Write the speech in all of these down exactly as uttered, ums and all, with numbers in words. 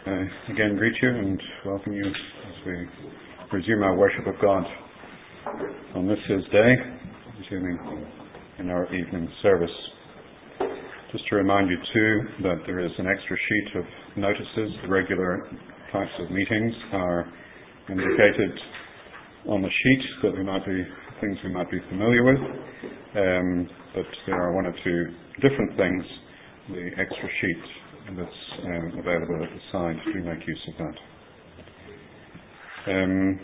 uh, again greet you and welcome you as we resume our worship of God on this His day, resuming in our evening service. Just to remind you too that there is an extra sheet of notices. The regular types of meetings are indicated on the sheet that we might be things we might be familiar with, um, but there are one or two different things. The extra sheet that's um, available at the side, do make use of that. Um,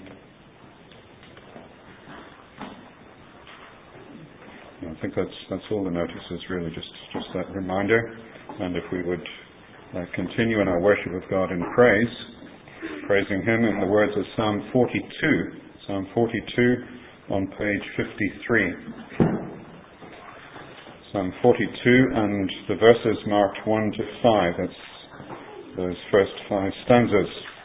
I think that's that's all the notices really, just just that reminder. And if we would uh, continue in our worship of God in praise, praising Him in the words of Psalm forty-two, Psalm forty-two on page fifty-three. Psalm forty-two and the verses marked one to five. That's those first five stanzas.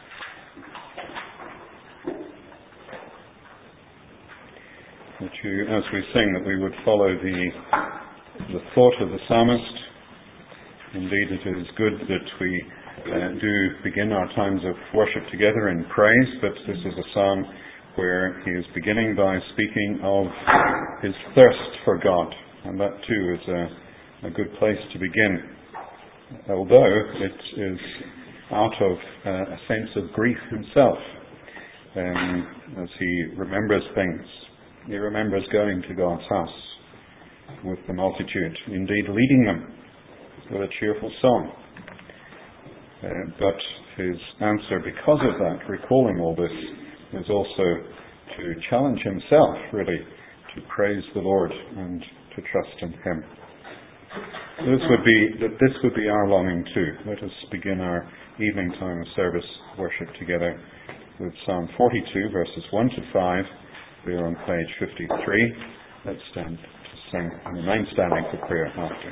That you, as we sing, that we would follow the the thought of the psalmist. Indeed, it is good that we uh, do begin our times of worship together in praise, but this is a psalm where he is beginning by speaking of his thirst for God, and that too is a, a good place to begin. Although it is out of uh, a sense of grief himself, um, as he remembers things. He remembers going to God's house with the multitude, indeed leading them with a cheerful song. Uh, but his answer, because of that, recalling all this, is also to challenge himself, really, to praise the Lord and to trust in Him. This would be that this would be our longing too. Let us begin our evening time of service worship together with Psalm forty-two, verses one to five. We are on page fifty-three. Let's stand to sing and remain standing for prayer after.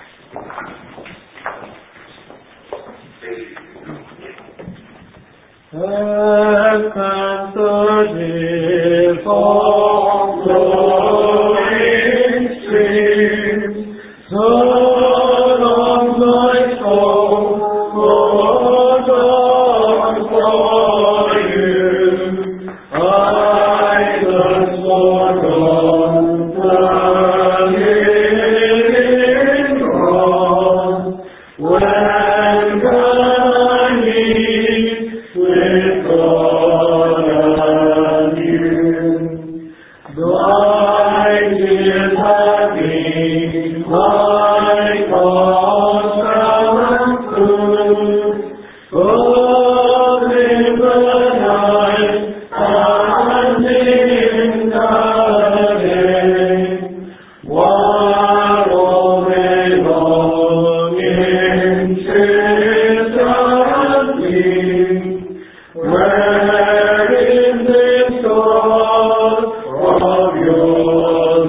And the default flowing streams, so long my soul, oh God, for you, I thirst for God, the living God. When can I meet with God and you? Thy tears have been my constant food, both in the night and in the day. While all day long in consistent me, where is this God of yours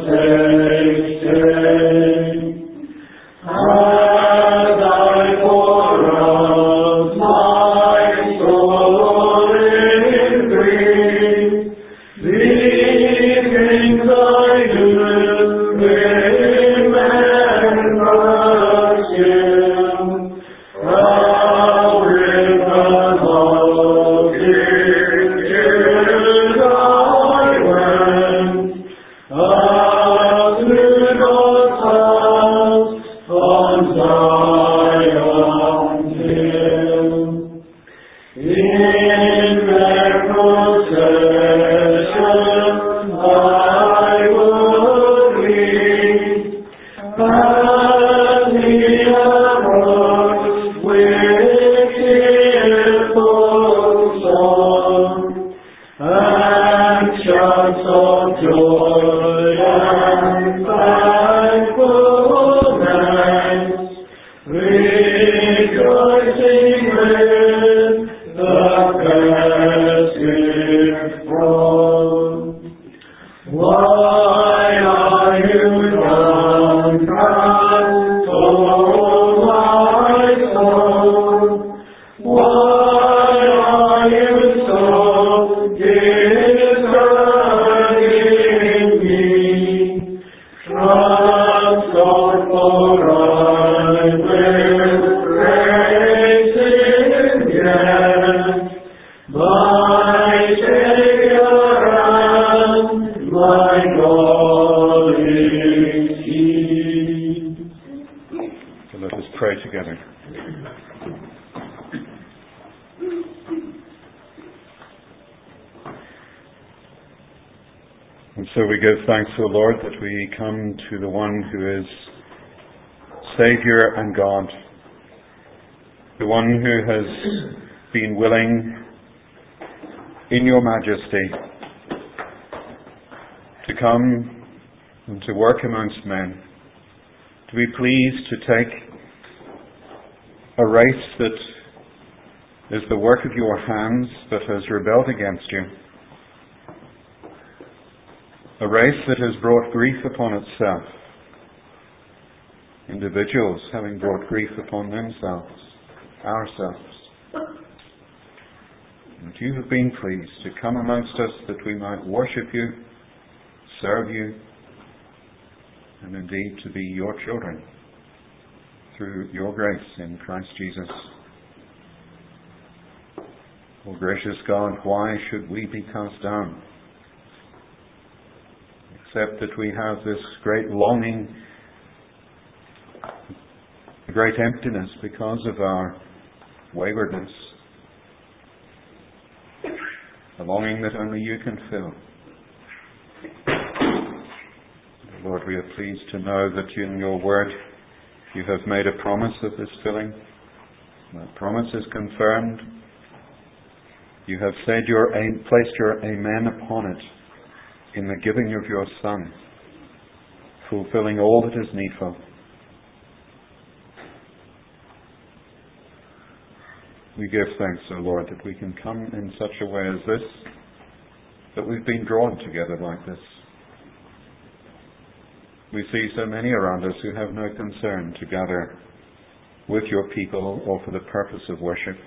stay? As I pour out my soul in grief, these things I do remember still. How with the longing tears I went, up to God's house on Zion's hill. In their procession I would lead, as He approached with cheerful song, and shouts of joy and thankfulness, rejoicing with the So we give thanks, O Lord, that we come to the one who is Saviour and God, the one who has been willing in your majesty to come and to work amongst men, to be pleased to take a race that is the work of your hands that has rebelled against you, a race that has brought grief upon itself, individuals having brought grief upon themselves, ourselves. And you have been pleased to come amongst us that we might worship you, serve you, and indeed to be your children through your grace in Christ Jesus. O gracious God, why should we be cast down? Except that we have this great longing, a great emptiness because of our waywardness, a longing that only you can fill. Lord, we are pleased to know that in your word you have made a promise of this filling. That promise is confirmed. You have said your placed your amen upon it in the giving of your Son, fulfilling all that is needful. We give thanks, O Lord, that we can come in such a way as this, that we've been drawn together like this. We see so many around us who have no concern to gather with your people or for the purpose of worship,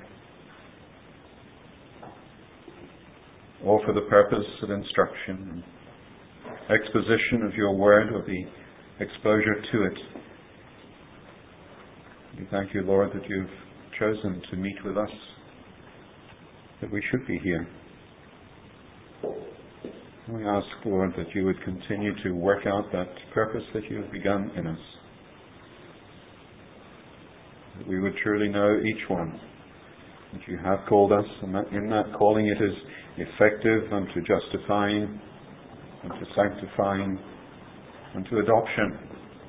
or for the purpose of instruction, exposition of your word, or the exposure to it. We thank you, Lord, that you've chosen to meet with us, that we should be here. We ask, Lord, that you would continue to work out that purpose that you have begun in us, that we would truly know each one, that you have called us, and that in that calling it is effective unto justifying, unto sanctifying, unto adoption,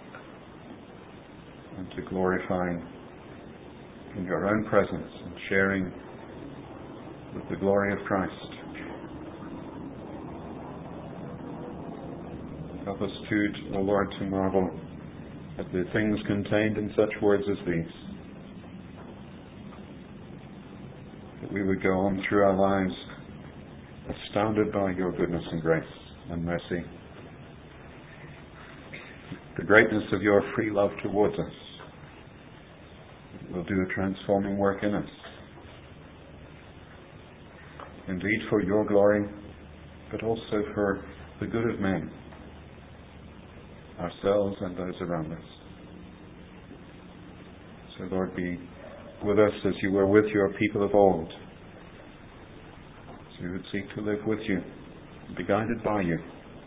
unto glorifying in your own presence and sharing with the glory of Christ. Help us too, O Lord, to marvel at the things contained in such words as these, that we would go on through our lives astounded by your goodness and grace and mercy, the greatness of your free love towards us. It will do a transforming work in us, indeed for your glory, but also for the good of men, ourselves and those around us. So, Lord, be with us as you were with your people of old, so we would seek to live with you, and be guided by you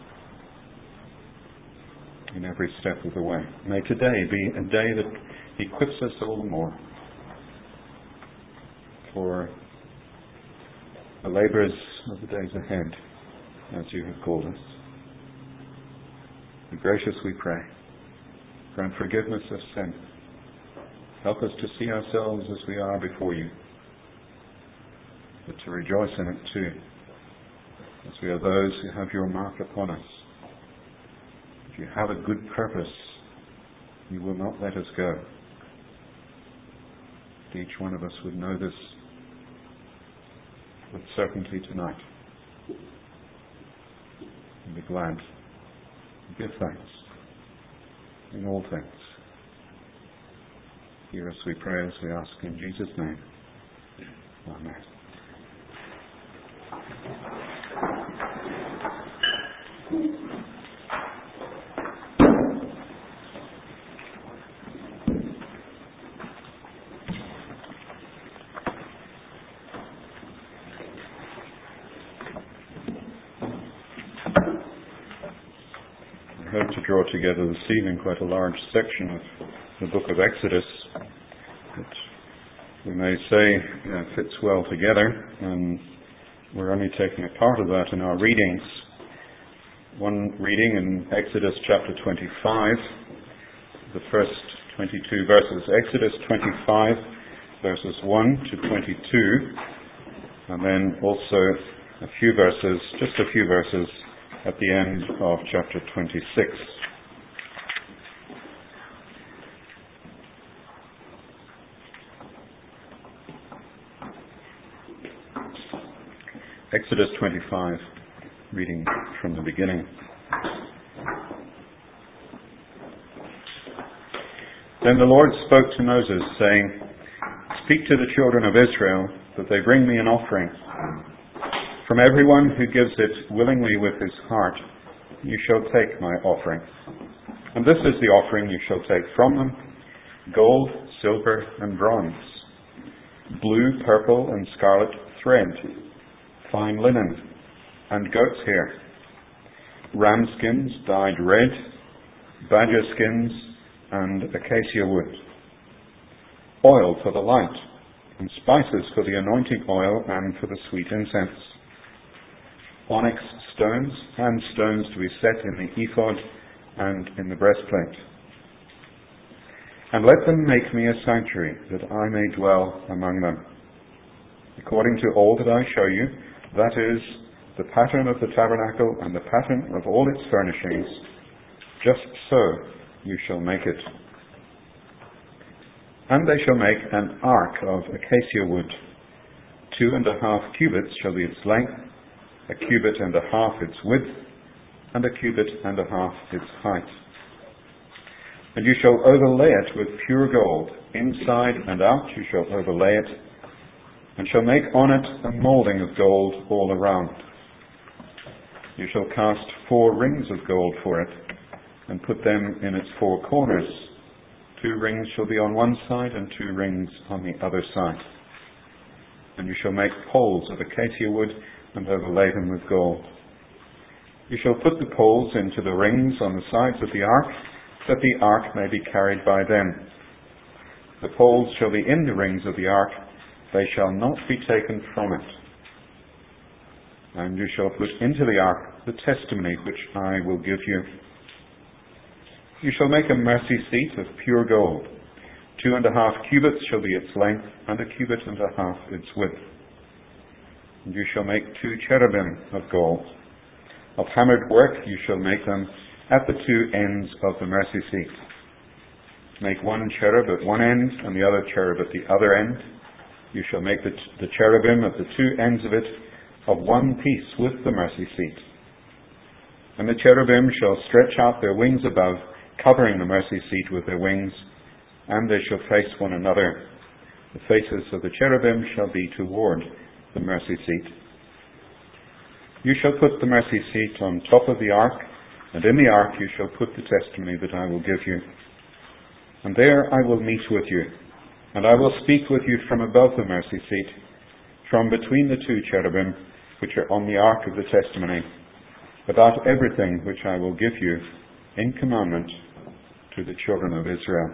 in every step of the way. May today be a day that equips us all the more for the labours of the days ahead, as you have called us. Be gracious, we pray. Grant forgiveness of sin. Help us to see ourselves as we are before you, but to rejoice in it too, as we are those who have your mark upon us. If you have a good purpose, you will not let us go. Each one of us would know this with certainty tonight, and be glad. Give thanks in all things. Hear us, we pray, as we ask in Jesus' name. Amen. I hope to draw together this evening quite a large section of the book of Exodus that we may say you know, fits well together, and we're only taking a part of that in our readings. one reading in Exodus chapter twenty-five, the first twenty-two verses. Exodus twenty-five, verses one to twenty-two, and then also a few verses, just a few verses at the end of chapter twenty-six. Exodus twenty-five, reading from the beginning. Then the Lord spoke to Moses, saying, "Speak to the children of Israel, that they bring me an offering. From everyone who gives it willingly with his heart, you shall take my offering. And this is the offering you shall take from them: gold, silver, and bronze, blue, purple, and scarlet thread, fine linen, and goat's hair, ram skins dyed red, badger skins, and acacia wood, oil for the light, and spices for the anointing oil and for the sweet incense, onyx stones, and stones to be set in the ephod and in the breastplate. And let them make me a sanctuary, that I may dwell among them. According to all that I show you, that is, the pattern of the tabernacle and the pattern of all its furnishings, just so you shall make it. And they shall make an ark of acacia wood. Two and a half cubits shall be its length, a cubit and a half its width, and a cubit and a half its height. And you shall overlay it with pure gold. Inside and out you shall overlay it, and shall make on it a moulding of gold all around. You shall cast four rings of gold for it, and put them in its four corners. Two rings shall be on one side, and two rings on the other side. And you shall make poles of acacia wood, and overlay them with gold. You shall put the poles into the rings on the sides of the ark, that the ark may be carried by them. The poles shall be in the rings of the ark, they shall not be taken from it. And you shall put into the ark the testimony which I will give you. You shall make a mercy seat of pure gold. Two and a half cubits shall be its length, and a cubit and a half its width. And you shall make two cherubim of gold. Of hammered work you shall make them at the two ends of the mercy seat. Make one cherub at one end, and the other cherub at the other end. You shall make the, the cherubim at the two ends of it of one piece with the mercy seat. And the cherubim shall stretch out their wings above, covering the mercy seat with their wings, and they shall face one another. The faces of the cherubim shall be toward the mercy seat. You shall put the mercy seat on top of the ark, and in the ark you shall put the testimony that I will give you. And there I will meet with you, and I will speak with you from above the mercy seat, from between the two cherubim which are on the ark of the testimony, about everything which I will give you in commandment to the children of Israel.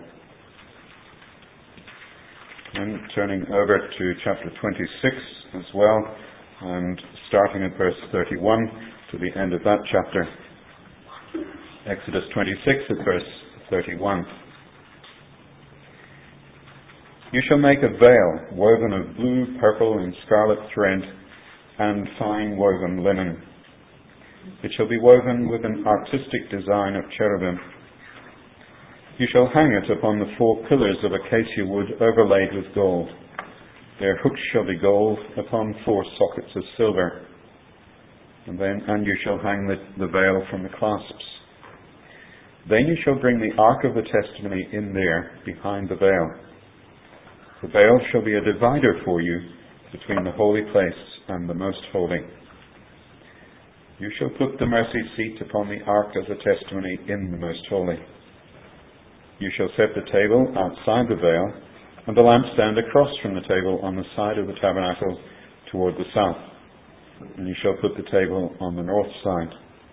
And turning over to chapter twenty-six as well, and starting at verse thirty-one to the end of that chapter. Exodus twenty-six at verse thirty-one. You shall make a veil woven of blue, purple, and scarlet thread, and fine woven linen. It shall be woven with an artistic design of cherubim. You shall hang it upon the four pillars of acacia wood overlaid with gold. Their hooks shall be gold upon four sockets of silver. And then, and you shall hang the, the veil from the clasps. Then you shall bring the ark of the testimony in there, behind the veil. The veil shall be a divider for you between the holy place and the most holy. You shall put the mercy seat upon the ark of the testimony in the most holy. You shall set the table outside the veil, and the lampstand across from the table on the side of the tabernacle toward the south. And you shall put the table on the north side.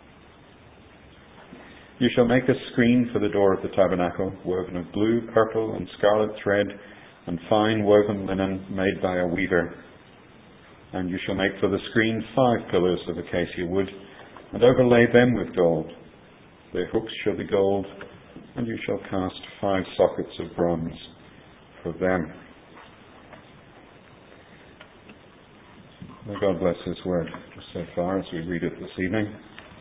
You shall make a screen for the door of the tabernacle, woven of blue, purple, and scarlet thread, and fine woven linen made by a weaver. And you shall make for the screen five pillars of acacia wood, and overlay them with gold. Their hooks shall be gold, and you shall cast five sockets of bronze for them. May God bless His word just so far as we read it this evening.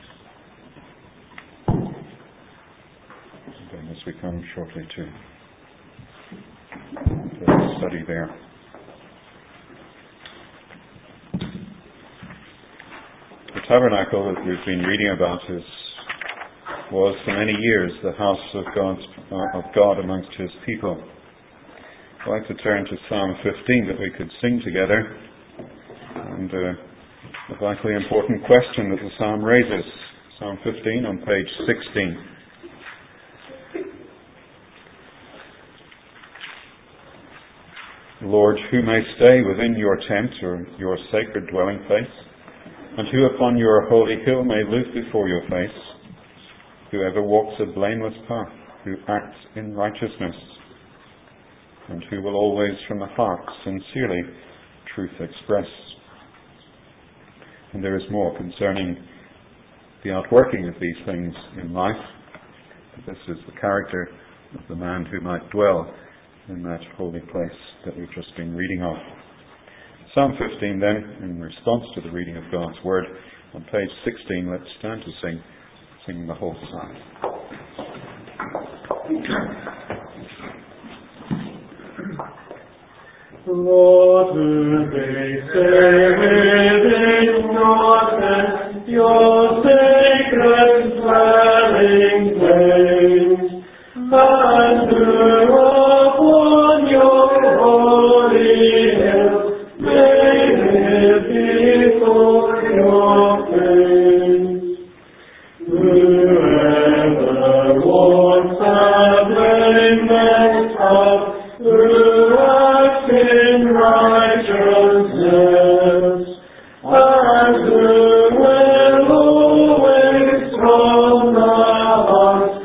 And then as we come shortly to the study there. The tabernacle that we've been reading about is was for many years the house of God, uh, of God amongst His people. I'd like to turn to Psalm fifteen that we could sing together, and uh, a vitally important question that the psalm raises. Psalm fifteen on page sixteen. Lord, who may stay within your tent or your sacred dwelling place, and who upon your holy hill may live before your face? Whoever walks a blameless path, who acts in righteousness, and who will always from the heart sincerely truth express. And there is more concerning the outworking of these things in life. This is the character of the man who might dwell in that holy place that we've just been reading of. Psalm fifteen then, in response to the reading of God's Word, on page sixteen, let's stand to sing, sing the whole psalm. Lord, who may stay within your tent, your sacred dwelling place, and who upon your holy hill may live before your face. Whoever walks a blameless path, who acts in righteousness, and who will always from the heart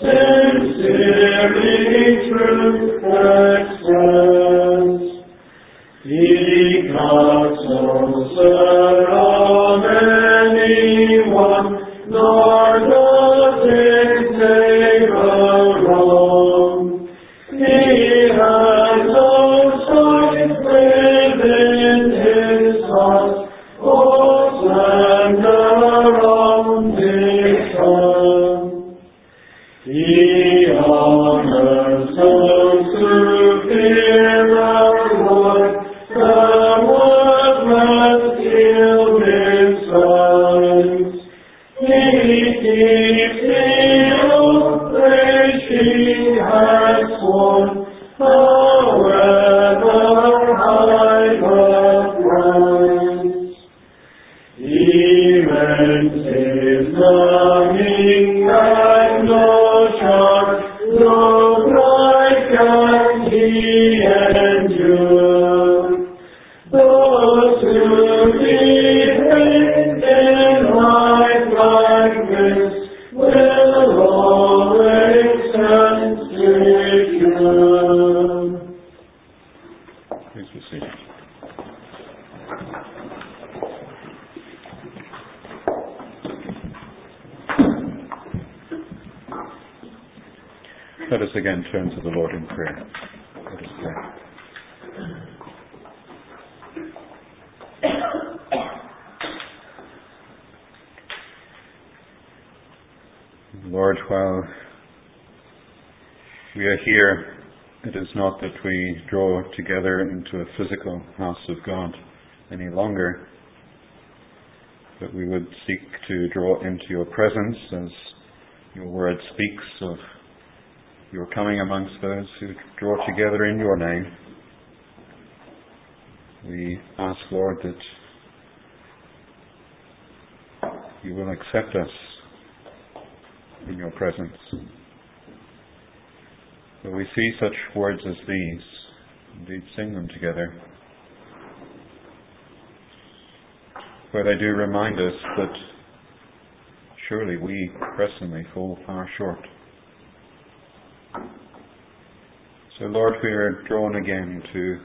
sincerely truth express. He casts no slur on anyone, nor does it take a wrong. He has no strife within his heart, or slander on his tongue. He honors those who fear the Lord, the word must yield his sight. He keeps the oath which he has sworn, however high the price. He rents his longing and no charge, no pride can he endure. Those who behave in life-likeness will always stand secure. Please be seated. Let us again turn to the Lord in prayer. Let us pray. Lord, while we are here, it is not that we draw together into a physical house of God any longer, but we would seek to draw into your presence as your word speaks of your coming amongst those who draw together in your name. We ask, Lord, that you will accept us in your presence. When we see such words as these, indeed sing them together, where they do remind us that surely we personally fall far short. So Lord, we are drawn again to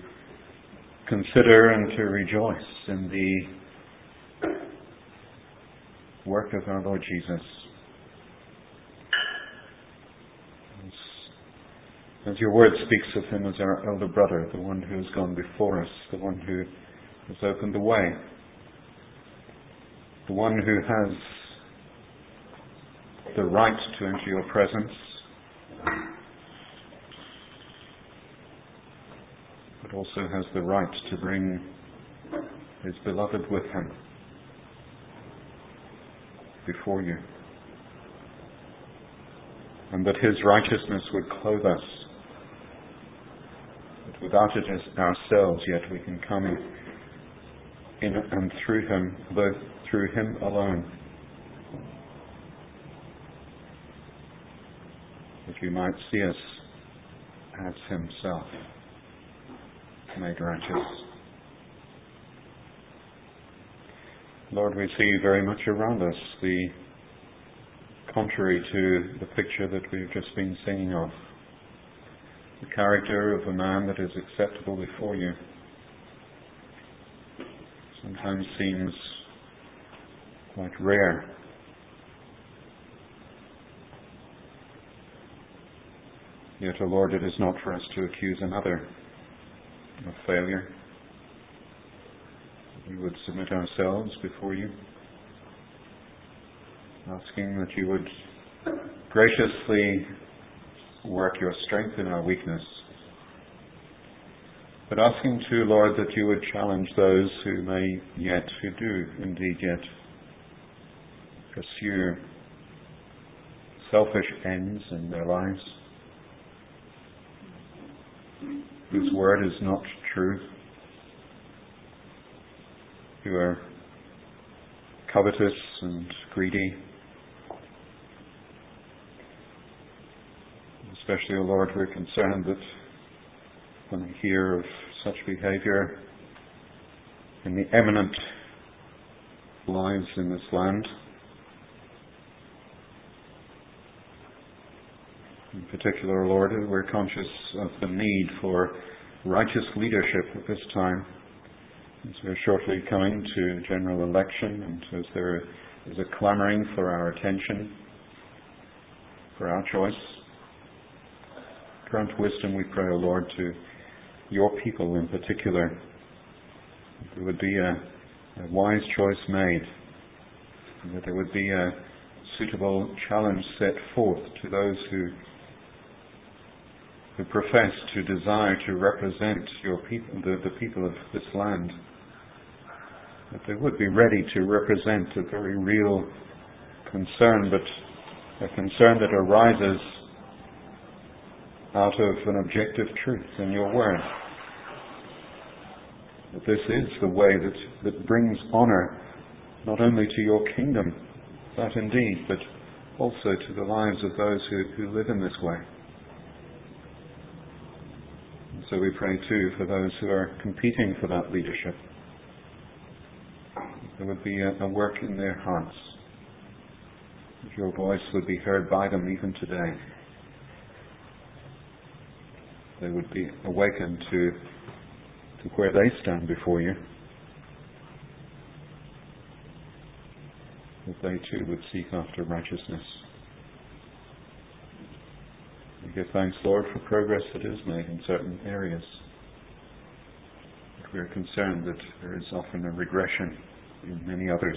consider and to rejoice in the work of our Lord Jesus. As, as your word speaks of him as our elder brother, the one who has gone before us, the one who has opened the way, the one who has the right to enter your presence, but also has the right to bring his beloved with him before you. And that his righteousness would clothe us. That without it as ourselves, yet we can come in and through him, both through him alone. That you might see us as himself, made righteous. Lord, we see very much around us the contrary to the picture that we've just been singing of. The character of a man that is acceptable before you sometimes seems quite rare. Yet, O Lord, it is not for us to accuse another of failure. We would submit ourselves before you, asking that you would graciously work your strength in our weakness, but asking too, Lord, that you would challenge those who may yet, who do indeed yet, pursue selfish ends in their lives, whose word is not truth, who are covetous and greedy. Especially, O Lord, we're concerned that when we hear of such behaviour in the eminent lives in this land, in particular, Lord, we're conscious of the need for righteous leadership at this time, as we're shortly coming to general election, and as there is a clamouring for our attention, for our choice. Grant wisdom, we pray, O Lord, to your people in particular. That there would be a, a wise choice made, and that there would be a suitable challenge set forth to those who who profess to desire to represent your people, the, the people of this land. That they would be ready to represent a very real concern, but a concern that arises out of an objective truth in your word. That this is the way that, that brings honour not only to your kingdom, that indeed, but also to the lives of those who, who live in this way. And so we pray too for those who are competing for that leadership. There would be a, a work in their hearts. That your voice would be heard by them even today. They would be awakened to, to where they stand before you. That they too would seek after righteousness. We give thanks, Lord, for progress that is made in certain areas. But we are concerned that there is often a regression in many others.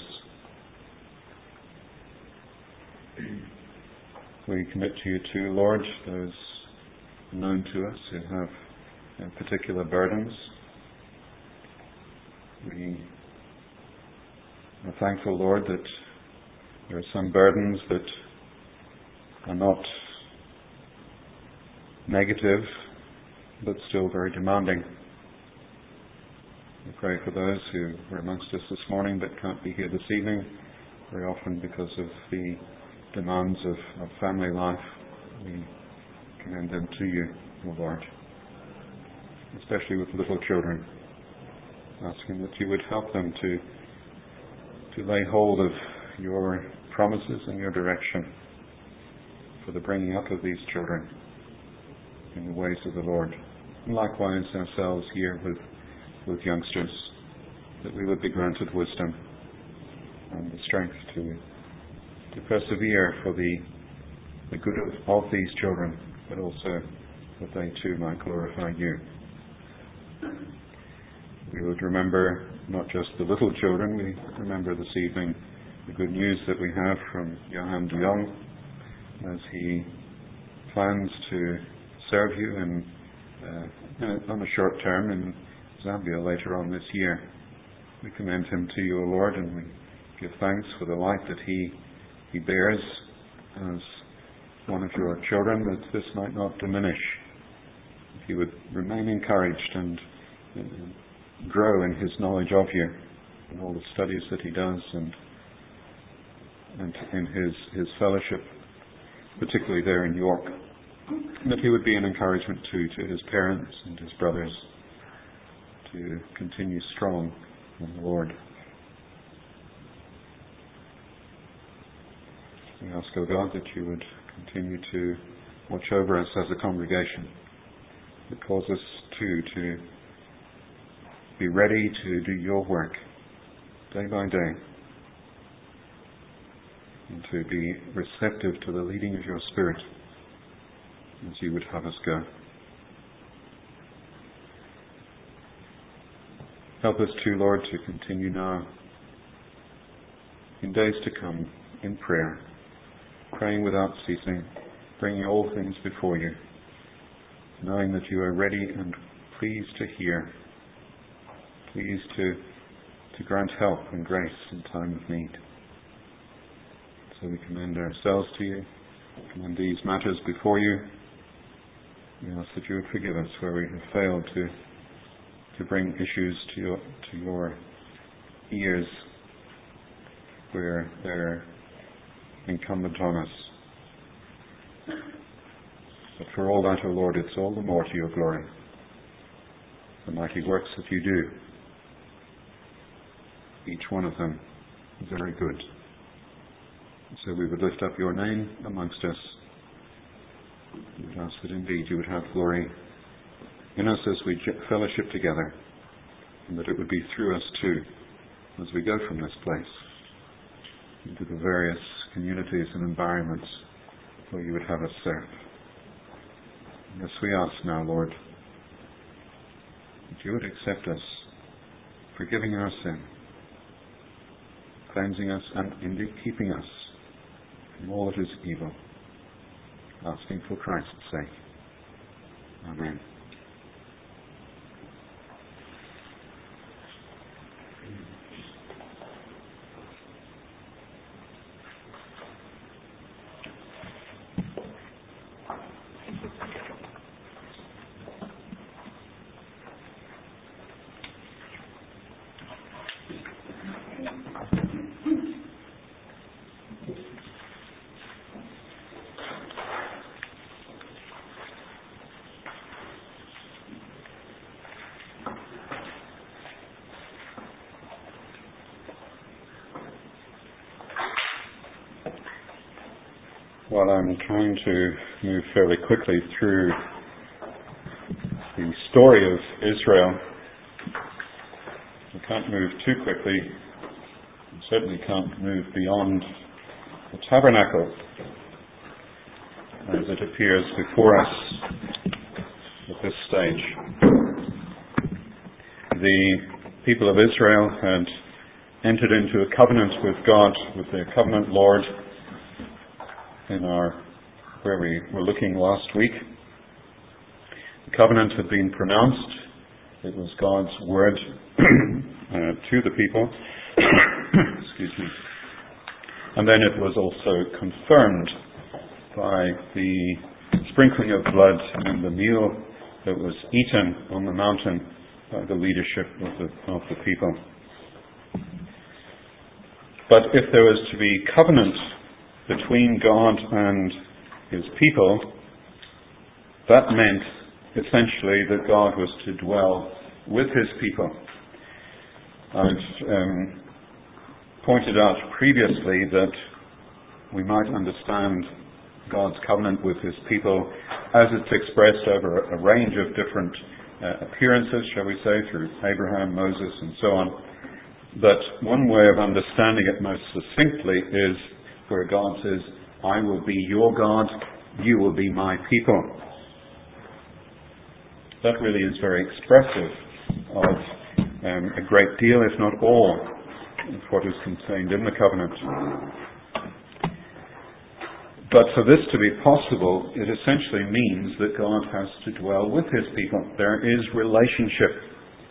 We commit to you too, Lord, those known to us who have uh, particular burdens. We are thankful, Lord, that there are some burdens that are not negative, but still very demanding. We pray for those who are amongst us this morning but can't be here this evening, very often because of the demands of, of family life. We commend them to you, O Lord, especially with little children, asking that you would help them to to lay hold of your promises and your direction for the bringing up of these children in the ways of the Lord. And likewise ourselves here with, with youngsters, that we would be granted wisdom and the strength to to persevere for the, the good of, of these children, but also that they too might glorify you. We would remember not just the little children, we remember this evening the good news that we have from Johan de Jong as he plans to serve you in, uh, on a short term in Zambia later on this year. We commend him to you, O Lord, and we give thanks for the light that he, he bears as one of your children, that this might not diminish. If he would remain encouraged and uh, grow in his knowledge of you, in all the studies that he does, and and in his, his fellowship, particularly there in York, that he would be an encouragement too to his parents and his brothers to continue strong in the Lord. We ask, O God, that you would continue to watch over us as a congregation, that cause us too to be ready to do your work day by day, and to be receptive to the leading of your Spirit as you would have us go. Help us too, Lord, to continue now in days to come in prayer, praying without ceasing, bringing all things before you, knowing that you are ready and pleased to hear, pleased to, to grant help and grace in time of need. So we commend ourselves to you, commend these matters before you. We ask that you would forgive us where we have failed to to bring issues to your, to your ears where they're incumbent on us. But for all that, O Lord, it's all the more to your glory, the mighty works that you do. Each one of them very good. So we would lift up your name amongst us. We would ask that indeed you would have glory in us as we fellowship together, and that it would be through us too as we go from this place into the various communities and environments where you would have us serve. Yes, we ask now, Lord, that you would accept us, forgiving our sin, cleansing us, and indeed keeping us from all that is evil, asking for Christ's sake. Amen. While I'm trying to move fairly quickly through the story of Israel, we can't move too quickly. We certainly can't move beyond the tabernacle as it appears before us at this stage. The people of Israel had entered into a covenant with God, with their covenant Lord, in our where we were looking last week. The covenant had been pronounced. It was God's word uh, to the people. Excuse me. And then it was also confirmed by the sprinkling of blood and the meal that was eaten on the mountain by the leadership of the, of the people. But if there was to be covenant between God and his people, that meant essentially that God was to dwell with his people. I've um, pointed out previously that we might understand God's covenant with his people as it's expressed over a range of different uh, appearances, shall we say, through Abraham, Moses, and so on. But one way of understanding it most succinctly is where God says, I will be your God, you will be my people. That really is very expressive of um, a great deal, if not all, of what is contained in the covenant. But for this to be possible, it essentially means that God has to dwell with his people. There is relationship.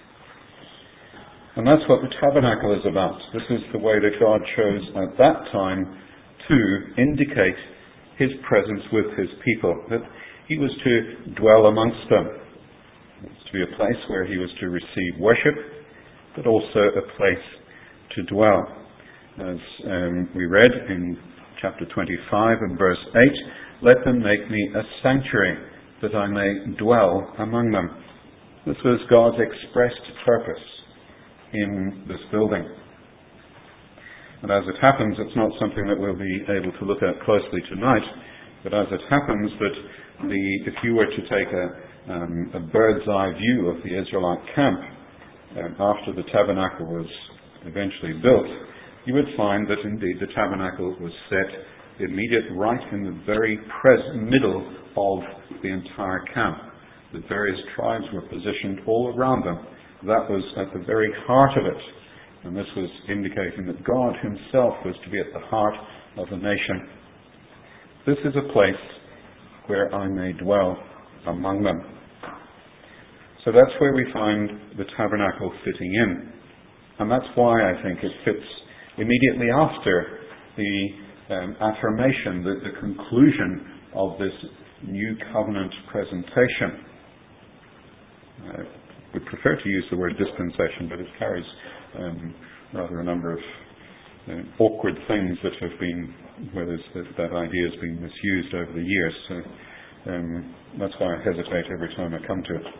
And that's what the tabernacle is about. This is the way that God chose at that time to indicate his presence with his people, that he was to dwell amongst them. It was to be a place where he was to receive worship, but also a place to dwell. As um, we read in chapter twenty-five and verse eight, let them make me a sanctuary, that I may dwell among them. This was God's expressed purpose in this building. And as it happens, it's not something that we'll be able to look at closely tonight, but as it happens that the, if you were to take a, um, a bird's eye view of the Israelite camp um, after the tabernacle was eventually built, you would find that indeed the tabernacle was set immediate right in the very pres- middle of the entire camp. The various tribes were positioned all around them. That was at the very heart of it. And this was indicating that God himself was to be at the heart of the nation. This is a place where I may dwell among them. So that's where we find the tabernacle fitting in. And that's why I think it fits immediately after the um, affirmation, the, the conclusion of this new covenant presentation. Uh, we prefer to use the word dispensation, but it carries um, rather a number of uh, awkward things that have been, where that, that idea has been misused over the years. So um, that's why I hesitate every time I come to it.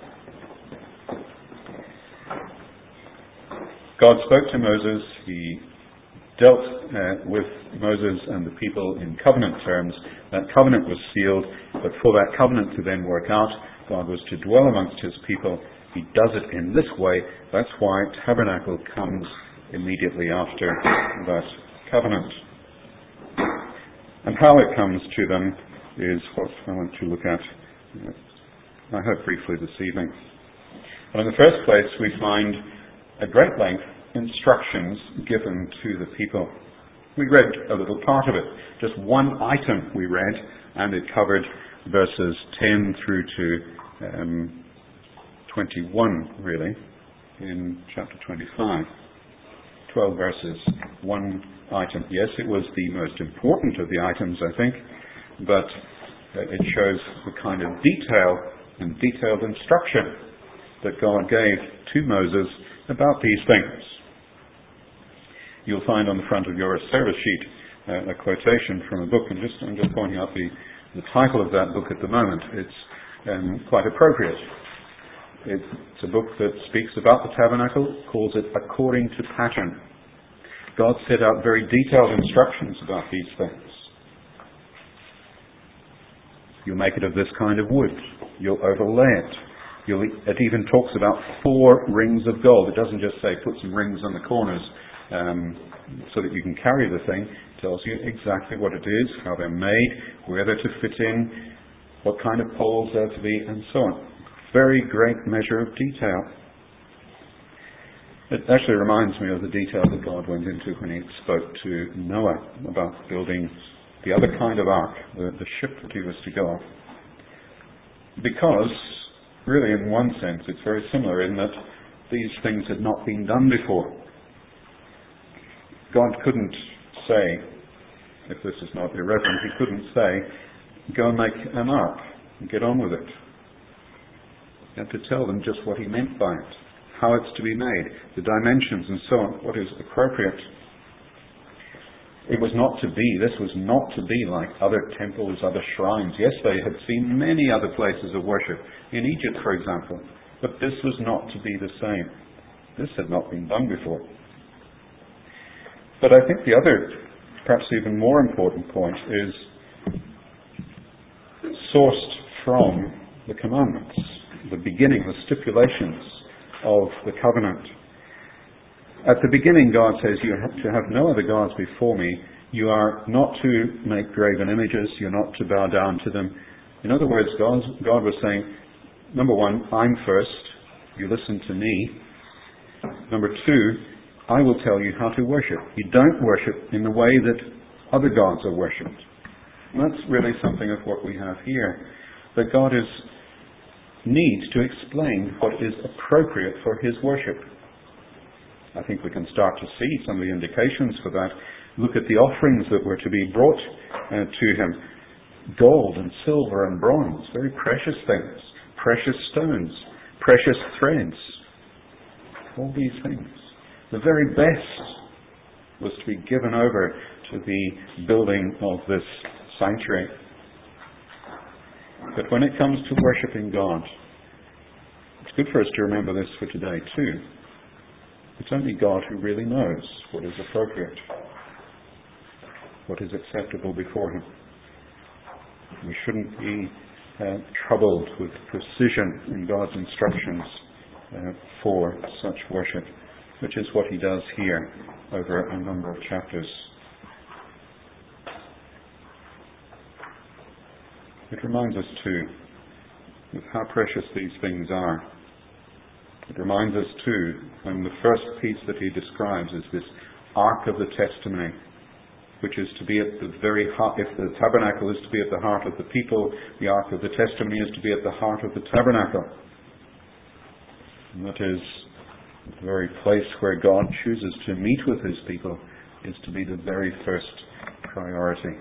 God spoke to Moses. He dealt uh, with Moses and the people in covenant terms. That covenant was sealed, but for that covenant to then work out, God was to dwell amongst his people. He does it in this way. That's why tabernacle comes immediately after that covenant. And how it comes to them is what I want to look at, uh, I hope briefly this evening. Well, in the first place, we find at great length instructions given to the people. We read a little part of it. Just one item we read, and it covered verses ten through to um, twenty-one, really, in chapter twenty-five. Twelve verses, one item. Yes, it was the most important of the items, I think, but it shows the kind of detail and detailed instruction that God gave to Moses about these things. You'll find on the front of your service sheet uh, a quotation from a book, and just, I'm just pointing out the, the title of that book at the moment. It's um, quite appropriate. It's a book that speaks about the tabernacle, calls it According to Pattern. God set out very detailed instructions about these things. You'll make it of this kind of wood. You'll overlay it. You'll, it even talks about four rings of gold. It doesn't just say put some rings on the corners um, so that you can carry the thing. It tells you exactly what it is, how they're made, where they're to fit in, what kind of poles they're to be, and so on. Very great measure of detail. It actually reminds me of the detail that God went into when he spoke to Noah about building the other kind of ark, the, the ship that he was to go on. Because, really in one sense, it's very similar in that these things had not been done before. God couldn't say, if this is not irreverent, he couldn't say, go and make an ark and get on with it. He had to tell them just what he meant by it, how it's to be made, the dimensions and so on, what is appropriate. It was not to be, this was not to be like other temples, other shrines. Yes, they had seen many other places of worship, in Egypt, for example, but this was not to be the same. This had not been done before. But I think the other, perhaps even more important point is sourced from the commandments, the beginning, the stipulations of the covenant. At the beginning, God says, you have to have no other gods before me. You are not to make graven images. You're not to bow down to them. In other words, God, God was saying, number one, I'm first. You listen to me. Number two, I will tell you how to worship. You don't worship in the way that other gods are worshipped. And that's really something of what we have here. That God is needs to explain what is appropriate for his worship. I think we can start to see some of the indications for that. Look at the offerings that were to be brought uh, to him. Gold and silver and bronze, very precious things. Precious stones, precious threads. All these things. The very best was to be given over to the building of this sanctuary. But when it comes to worshipping God, it's good for us to remember this for today too. It's only God who really knows what is appropriate, what is acceptable before him. We shouldn't be uh, troubled with precision in God's instructions uh, for such worship, which is what he does here over a number of chapters. It reminds us too of how precious these things are. It reminds us too, when the first piece that he describes is this Ark of the Testimony, which is to be at the very heart. If the tabernacle is to be at the heart of the people, the Ark of the Testimony is to be at the heart of the tabernacle. And that is the very place where God chooses to meet with his people, is to be the very first priority.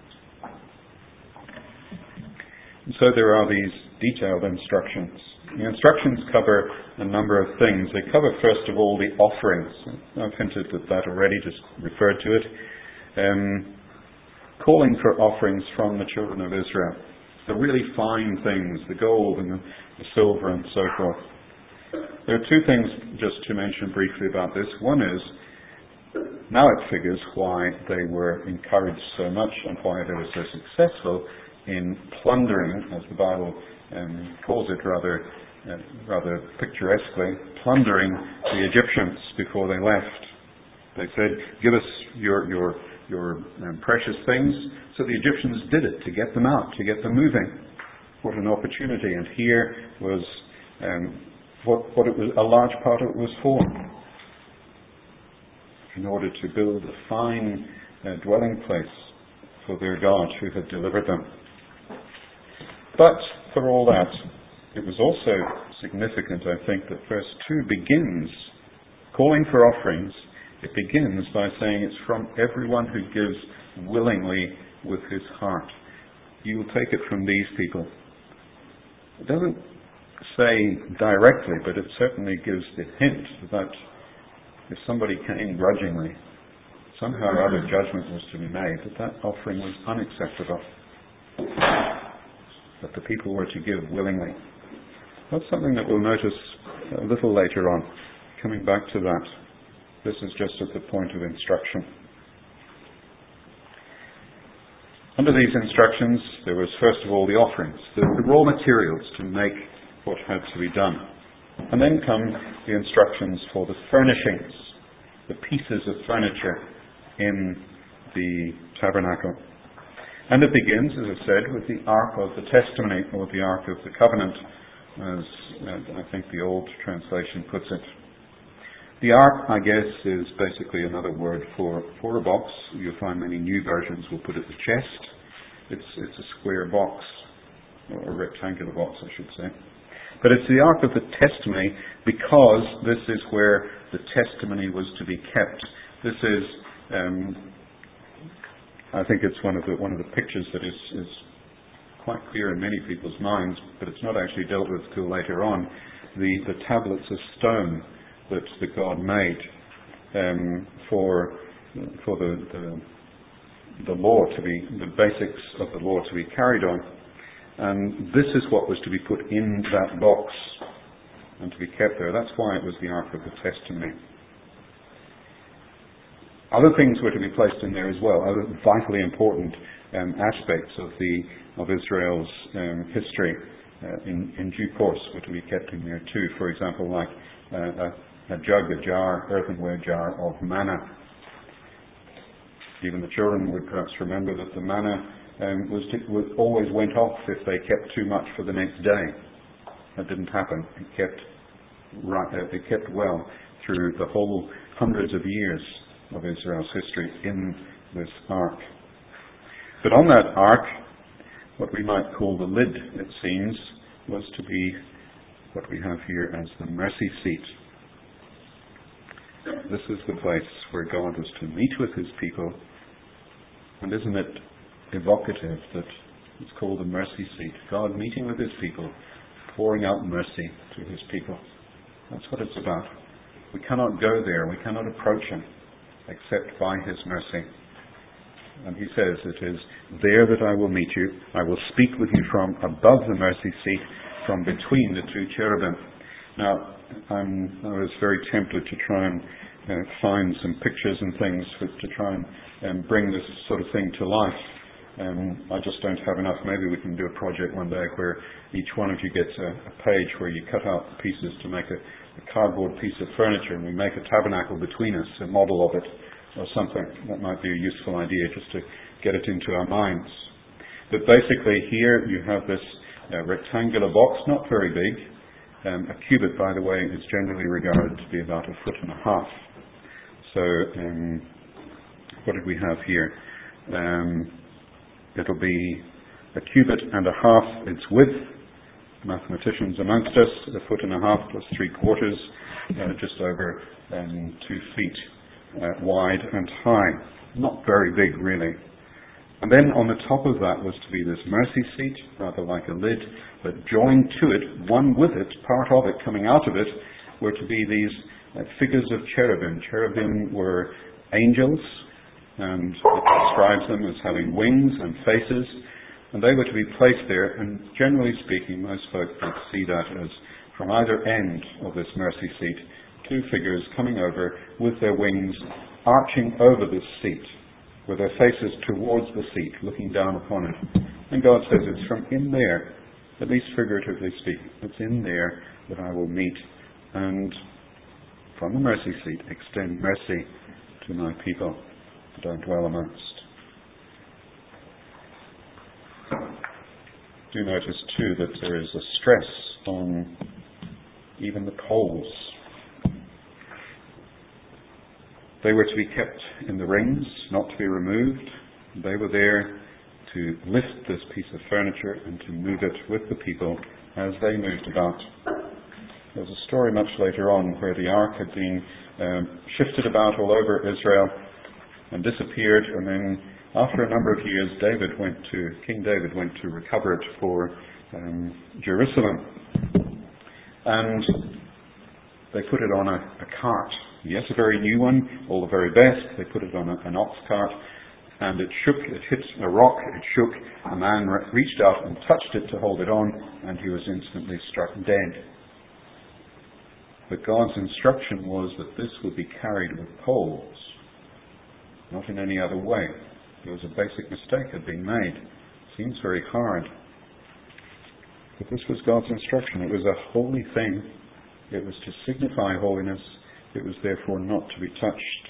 And so there are these detailed instructions. The instructions cover a number of things. They cover, first of all, the offerings. I've hinted at that already, just referred to it. Um, calling for offerings from the children of Israel. The really fine things, the gold and the, the silver and so forth. There are two things just to mention briefly about this. One is, now it figures why they were encouraged so much and why they were so successful in plundering, as the Bible um, calls it rather uh, rather picturesquely, plundering the Egyptians before they left. They said, give us your your your um, precious things. So the Egyptians did it to get them out, to get them moving. What an opportunity. And here was um, what, what it was, a large part of it was for. In order to build a fine uh, dwelling place for their God who had delivered them. But for all that, it was also significant, I think, that verse two begins calling for offerings. It begins by saying it's from everyone who gives willingly with his heart. You will take it from these people. It doesn't say directly, but it certainly gives the hint that if somebody came grudgingly, somehow or other judgment was to be made, that that offering was unacceptable. That the people were to give willingly. That's something that we'll notice a little later on. Coming back to that. This is just at the point of instruction. Under these instructions, there was first of all the offerings, the, the raw materials to make what had to be done. And then come the instructions for the furnishings, the pieces of furniture in the tabernacle. And it begins, as I said, with the Ark of the Testimony, or the Ark of the Covenant, as uh, I think the old translation puts it. The Ark, I guess, is basically another word for, for a box. You'll find many new versions will put it the chest. It's, it's a square box, or a rectangular box, I should say. But it's the Ark of the Testimony because this is where the testimony was to be kept. This is... Um, I think it's one of the one of the pictures that is, is quite clear in many people's minds, but it's not actually dealt with till later on. The the tablets of stone that, that God made um, for for the, the the law to be the basics of the law to be carried on, and this is what was to be put in that box and to be kept there. That's why it was the Ark of the Testimony. Other things were to be placed in there as well, other vitally important um, aspects of the of Israel's um, history uh, in, in due course were to be kept in there too. For example, like uh, a, a jug, a jar, earthenware jar of manna. Even the children would perhaps remember that the manna um, was, to, was always went off if they kept too much for the next day. That didn't happen. It kept right. Uh, it kept well through the whole hundreds of years of Israel's history in this ark. But on that ark, what we might call the lid, it seems, was to be what we have here as the mercy seat. This is the place where God was to meet with his people. And isn't it evocative that it's called the mercy seat? God meeting with his people, pouring out mercy to his people. That's what it's about. We cannot go there, we cannot approach him except by his mercy. And he says, it is there that I will meet you. I will speak with you from above the mercy seat, from between the two cherubim. Now, I'm, I was very tempted to try and uh, find some pictures and things for, to try and um, bring this sort of thing to life. Um, I just don't have enough. Maybe we can do a project one day where each one of you gets a, a page where you cut out pieces to make a, a cardboard piece of furniture, and we make a tabernacle between us, a model of it, or something. That might be a useful idea just to get it into our minds. But basically here you have this uh, rectangular box, not very big. Um, a cubit, by the way, is generally regarded to be about a foot and a half. So um, what did we have here? Um, it'll be a cubit and a half its width. Mathematicians amongst us, a foot and a half plus three quarters, uh, just over um, two feet. Uh, wide and high. Not very big, really. And then on the top of that was to be this mercy seat, rather like a lid, but joined to it, one with it, part of it coming out of it, were to be these uh, figures of cherubim. Cherubim were angels, and it describes them as having wings and faces, and they were to be placed there, and generally speaking, most folk would see that as from either end of this mercy seat, two figures coming over with their wings arching over this seat, with their faces towards the seat, looking down upon it. And God says it's from in there, at least figuratively speaking, it's in there that I will meet and from the mercy seat extend mercy to my people that I dwell amongst. Do notice too that there is a stress on even the poles. They were to be kept in the rings, not to be removed. They were there to lift this piece of furniture and to move it with the people as they moved about. There's a story much later on where the ark had been um, shifted about all over Israel and disappeared, and then after a number of years, David went to King David went to recover it for um, Jerusalem, and they put it on a, a cart. Yes, a very new one, all the very best. They put it on a, an ox cart, and it shook, it hit a rock, it shook. A man re- reached out and touched it to hold it on, and he was instantly struck dead. But God's instruction was that this would be carried with poles, not in any other way. There was a basic mistake had been made. Seems very hard. But this was God's instruction. It was a holy thing. It was to signify holiness. It was therefore not to be touched.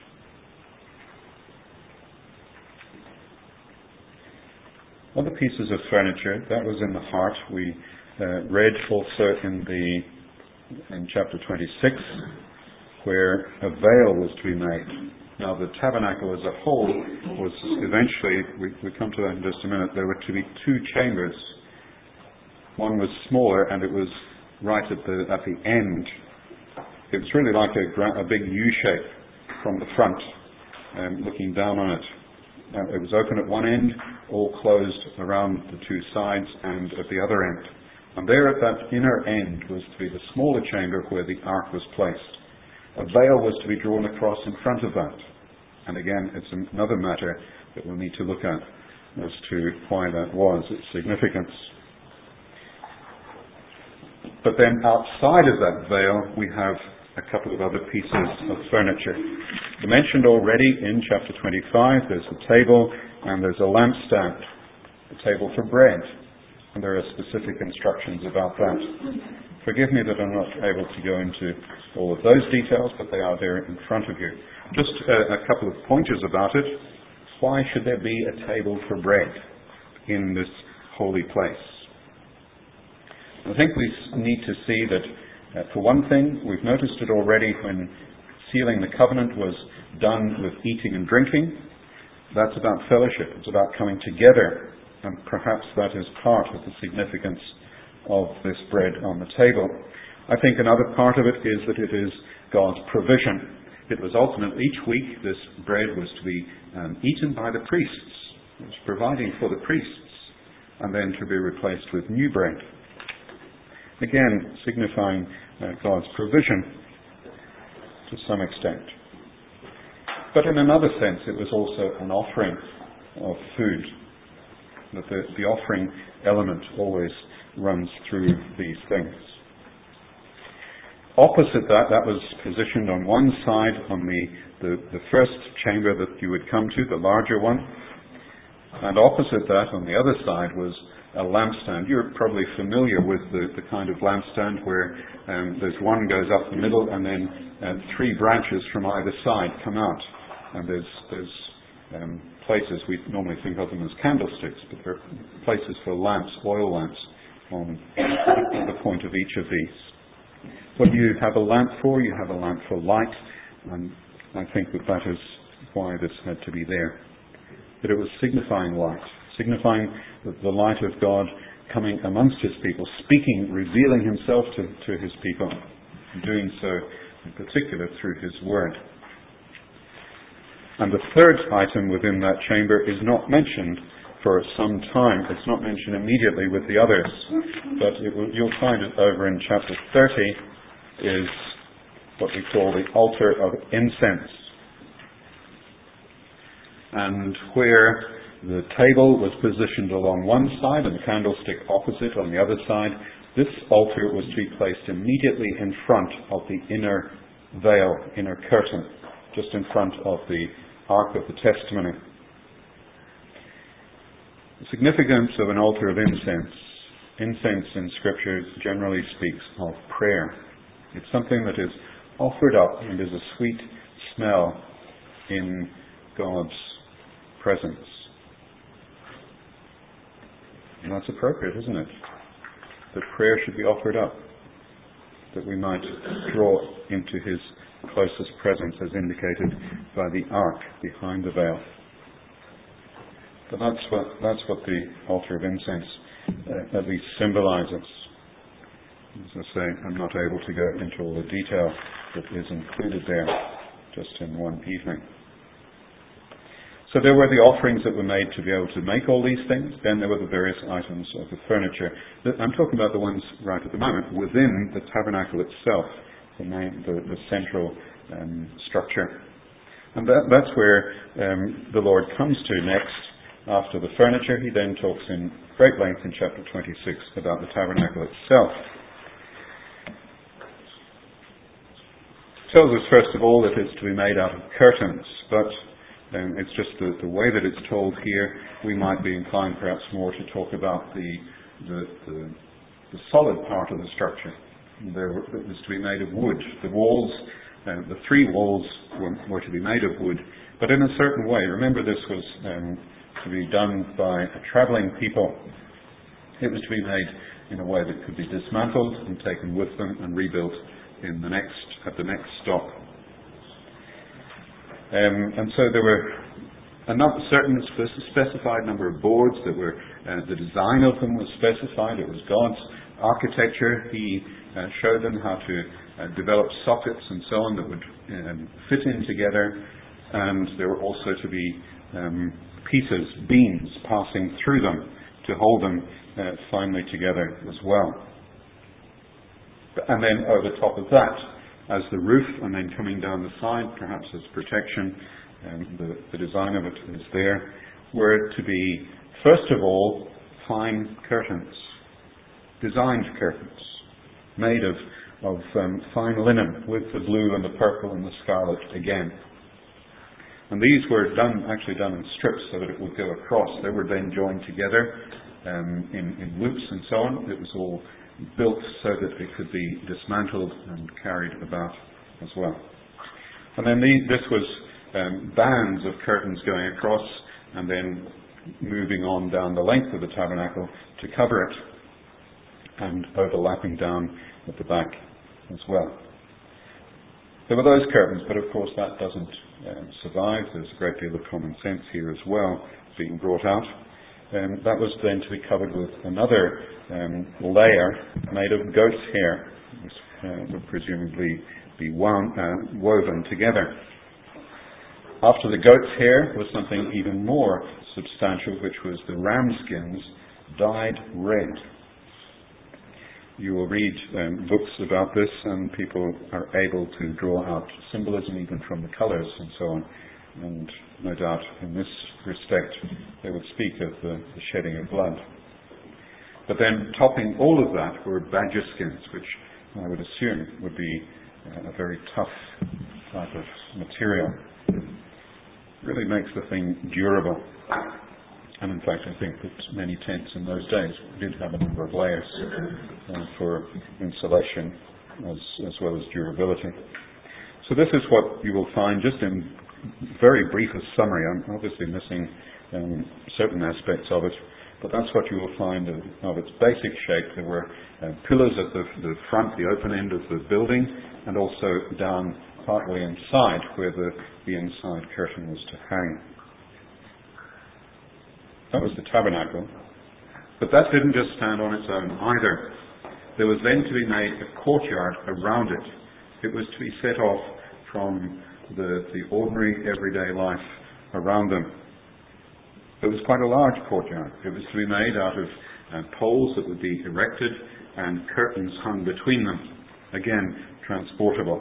Other pieces of furniture, that was in the heart. We uh, read also in the in chapter twenty-six, where a veil was to be made. Now the tabernacle as a whole was eventually, we, we come to that in just a minute, there were to be two chambers. One was smaller and it was right at the at the end. It was really like a, a big U-shape from the front, um, looking down on it. Uh, it was open at one end, all closed around the two sides and at the other end. And there at that inner end was to be the smaller chamber where the ark was placed. A veil was to be drawn across in front of that. And again, it's another matter that we'll need to look at as to why that was, its significance. But then outside of that veil, we have a couple of other pieces of furniture. I mentioned already in chapter twenty-five, there's a table and there's a lampstand, a table for bread. And there are specific instructions about that. Forgive me that I'm not able to go into all of those details, but they are there in front of you. Just a, a couple of pointers about it. why should there be a table for bread in this holy place? I think we need to see that, uh, for one thing, we've noticed it already when sealing the covenant was done with eating and drinking. That's about fellowship. It's about coming together. And perhaps that is part of the significance of this bread on the table. I think another part of it is that it is God's provision. It was ultimately, each week, this bread was to be um, eaten by the priests. It was providing for the priests, and then to be replaced with new bread. Again, signifying uh, God's provision to some extent. But in another sense, it was also an offering of food. That the, the offering element always runs through these things. Opposite that, that was positioned on one side, on the, the, the first chamber that you would come to, the larger one. And opposite that, on the other side, was a lampstand. You're probably familiar with the, the kind of lampstand where um, there's one goes up the middle and then uh, three branches from either side come out. And there's, there's um, places, we normally think of them as candlesticks, but there are places for lamps, oil lamps, on the point of each of these. What do you have a lamp for? You have a lamp for light, and I think that that is why this had to be there. That it was signifying light, signifying the light of God coming amongst His people, speaking, revealing Himself to, to His people, and doing so in particular through His Word. And the third item within that chamber is not mentioned for some time. It's not mentioned immediately with the others, but it will, you'll find it over in chapter thirty, is what we call the altar of incense. And where the table was positioned along one side and the candlestick opposite on the other side, this altar was to be placed immediately in front of the inner veil, inner curtain, just in front of the Ark of the Testimony. The significance of an altar of incense. Incense in Scripture generally speaks of prayer. It's something that is offered up and is a sweet smell in God's presence. And that's appropriate, isn't it? That prayer should be offered up, that we might draw into His closest presence as indicated by the ark behind the veil. But that's what, that's what the altar of incense uh, at least symbolizes. As I say, I'm not able to go into all the detail that is included there just in one evening. So there were the offerings that were made to be able to make all these things. Then there were the various items of the furniture. I'm talking about the ones right at the moment within the tabernacle itself, the, main, the, the central um, structure. And that, that's where um, the Lord comes to next. After the furniture, He then talks in great length in chapter twenty-six about the tabernacle itself. It tells us, first of all, that it's to be made out of curtains, but um, it's just the, the way that it's told here. We might be inclined perhaps more to talk about the, the, the, the solid part of the structure. There were, it was to be made of wood. The walls, uh, the three walls were, were to be made of wood, but in a certain way. Remember, this was um, to be done by a travelling people. It was to be made in a way that could be dismantled and taken with them and rebuilt in the next at the next stop. Um, and so there were a number, certain specified number of boards that were. Uh, the design of them was specified. It was God's architecture. He uh, showed them how to uh, develop sockets and so on that would um, fit in together. And there were also to be um, pieces, beams passing through them to hold them uh, finely together as well. And then over top of that, as the roof, and then coming down the side, perhaps as protection, um, the, the design of it is there, were to be, first of all, fine curtains, designed curtains, made of, of um, fine linen with the blue and the purple and the scarlet again. And these were done, actually done in strips so that it would go across. They were then joined together um, in, in loops and so on. It was all built so that it could be dismantled and carried about as well. And then the, this was um, bands of curtains going across, and then moving on down the length of the tabernacle to cover it, and overlapping down at the back as well. There were those curtains, but of course that doesn't um, survive. There's a great deal of common sense here as well being brought out. Um, that was then to be covered with another um, layer made of goat's hair, which uh, would presumably be wound, uh, woven together. After the goat's hair was something even more substantial, which was the ram skins dyed red. You will read um, books about this, and people are able to draw out symbolism even from the colours and so on. And no doubt in this respect they would speak of the, the shedding of blood. But then topping all of that were badger skins, which I would assume would be uh, a very tough type of material. Really makes the thing durable. And in fact, I think that many tents in those days did have a number of layers uh, for insulation as, as well as durability. So this is what you will find, just in very briefest summary. I'm obviously missing um, certain aspects of it, but that's what you will find of, of its basic shape. There were uh, pillars at the, the front, the open end of the building, and also down partly inside where the, the inside curtain was to hang. That was the tabernacle. But that didn't just stand on its own either. There was then to be made a courtyard around it. It was to be set off from the, the ordinary everyday life around them. It was quite a large courtyard. It was to be made out of uh, poles that would be erected and curtains hung between them. Again, transportable.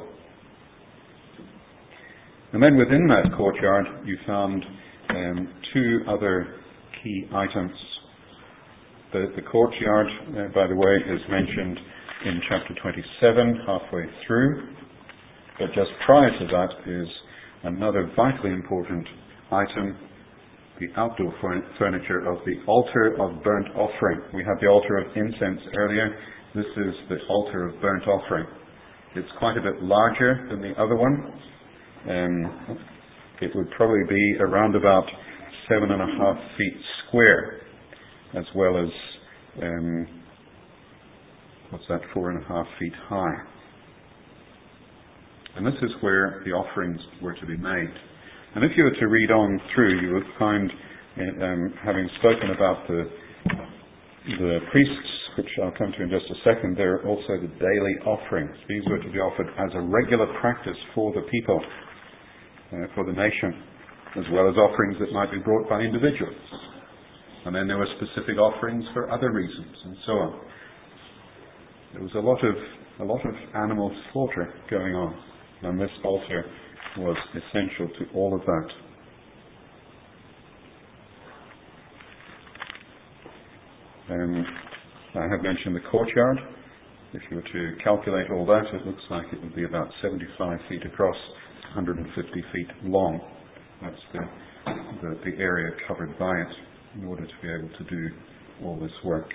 And then within that courtyard you found um, two other key items. The, the courtyard, uh, by the way, is mentioned in chapter twenty-seven, halfway through. But just prior to that is another vitally important item, the outdoor furniture of the altar of burnt offering. We had the altar of incense earlier. This is the altar of burnt offering. It's quite a bit larger than the other one. Um, it would probably be around about seven and a half feet square, as well as, um, what's that, four and a half feet high. And this is where the offerings were to be made. And if you were to read on through, you would find, um, having spoken about the, the priests, which I'll come to in just a second, there are also the daily offerings. These were to be offered as a regular practice for the people, uh, for the nation, as well as offerings that might be brought by individuals. And then there were specific offerings for other reasons, and so on. There was a lot of a lot of animal slaughter going on, and this altar was essential to all of that. Um, I have mentioned the courtyard. If you were to calculate all that, it looks like it would be about seventy-five feet across, one hundred fifty feet long. That's the, the, the area covered by it in order to be able to do all this work.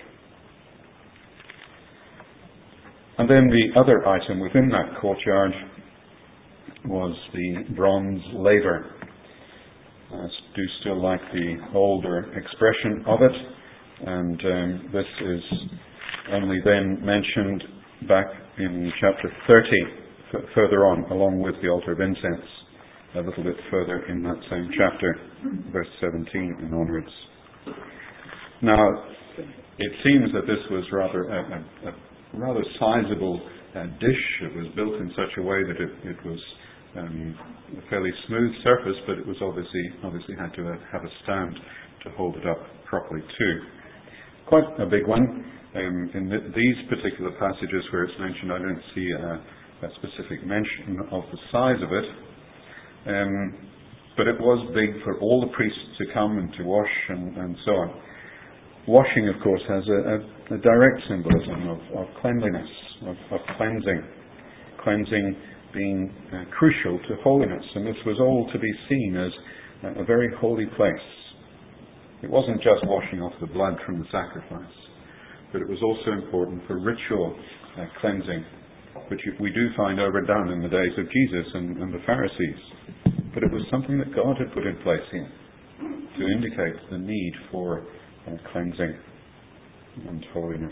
And then the other item within that courtyard was the bronze laver. I do still like the older expression of it, and um, this is only then mentioned back in chapter thirty, f- further on, along with the altar of incense. A little bit further in that same chapter, verse seventeen and onwards. Now, it seems that this was rather a, a, a rather sizable uh, dish. It was built in such a way that it, it was um, a fairly smooth surface, but it was obviously obviously had to have a stand to hold it up properly too. Quite a big one. Um, in th- these particular passages where it's mentioned, I don't see a, a specific mention of the size of it. Um, but it was big for all the priests to come and to wash and, and so on. Washing, of course, has a, a, a direct symbolism of, of cleanliness, of, of cleansing. Cleansing being uh, crucial to holiness, and this was all to be seen as a, a very holy place. It wasn't just washing off the blood from the sacrifice, but it was also important for ritual uh, cleansing, which we do find overdone in the days of Jesus and, and the Pharisees. But it was something that God had put in place here to indicate the need for uh, cleansing and holiness.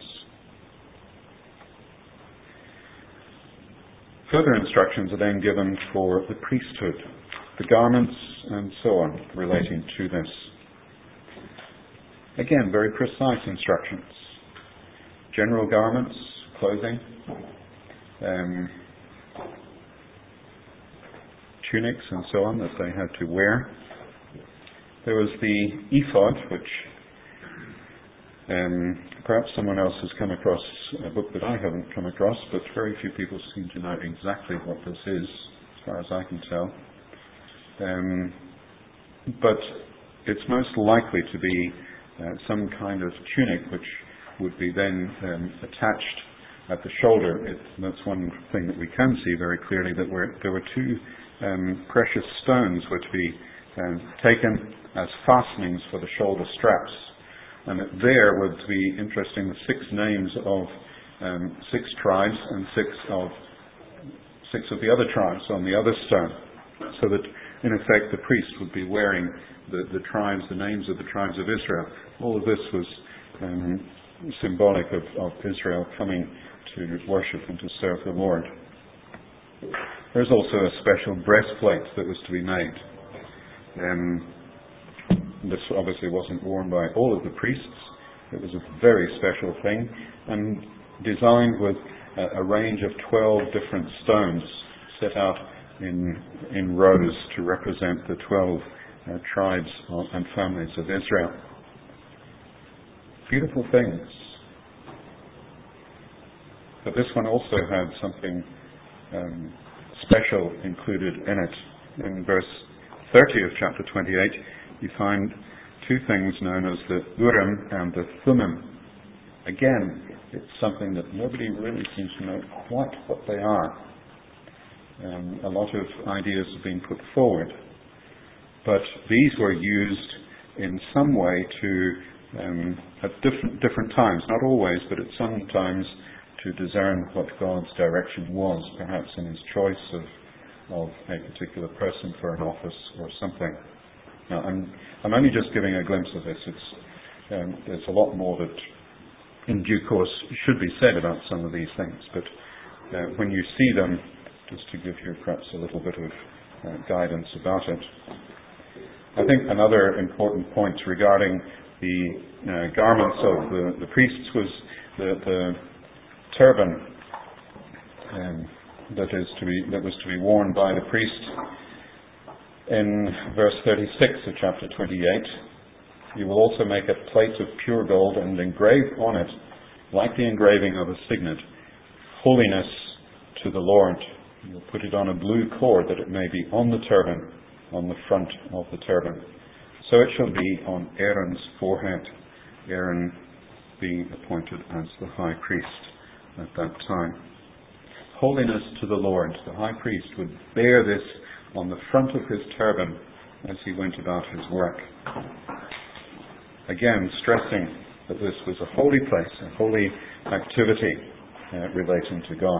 Further instructions are then given for the priesthood, the garments and so on relating to this. Again, very precise instructions. General garments, clothing, um, tunics and so on that they had to wear. There was the ephod, which um, perhaps someone else has come across, a book that I haven't come across, but very few people seem to know exactly what this is, as far as I can tell. Um, but it's most likely to be uh, some kind of tunic which would be then um, attached at the shoulder. It, that's one thing that we can see very clearly, that were, there were two um, precious stones were to be um, taken as fastenings for the shoulder straps. And there would be, interesting, the six names of um, six tribes and six of six of the other tribes on the other stone. So that, in effect, the priest would be wearing the, the tribes, the names of the tribes of Israel. All of this was um, symbolic of, of Israel coming to worship and to serve the Lord. There's also a special breastplate that was to be made. Um, this obviously wasn't worn by all of the priests. It was a very special thing, and designed with a, a range of twelve different stones set out in in rows to represent the twelve uh, tribes and families of Israel. Beautiful things. But this one also had something um, special included in it. In verse thirty of chapter twenty-eight, you find two things known as the Urim and the Thummim. Again, it's something that nobody really seems to know quite what they are. Um, a lot of ideas have been put forward. But these were used in some way to, um, at different, different times, not always, but at some times, to discern what God's direction was, perhaps in his choice of, of a particular person for an office or something. Now, I'm, I'm only just giving a glimpse of this. It's, um, there's a lot more that, in due course, should be said about some of these things. But uh, when you see them, just to give you perhaps a little bit of uh, guidance about it. I think another important point regarding the uh, garments of the, the priests was the, the turban um, that is to be that was to be worn by the priest. In verse thirty-six of chapter twenty-eight, you will also make a plate of pure gold and engrave on it, like the engraving of a signet, holiness to the Lord. You will put it on a blue cord that it may be on the turban, on the front of the turban. So it shall be on Aaron's forehead, Aaron being appointed as the high priest at that time. Holiness to the Lord. The high priest would bear this on the front of his turban as he went about his work. Again, stressing that this was a holy place, a holy activity uh, relating to God.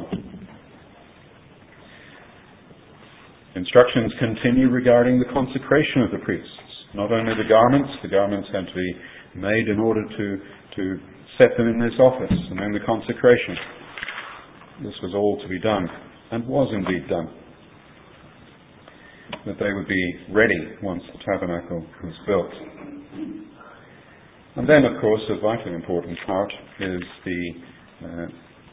Instructions continue regarding the consecration of the priests. Not only the garments, the garments had to be made in order to, to set them in this office, and then the consecration. This was all to be done, and was indeed done. That they would be ready once the tabernacle was built. And then, of course, a vitally important part is the, uh,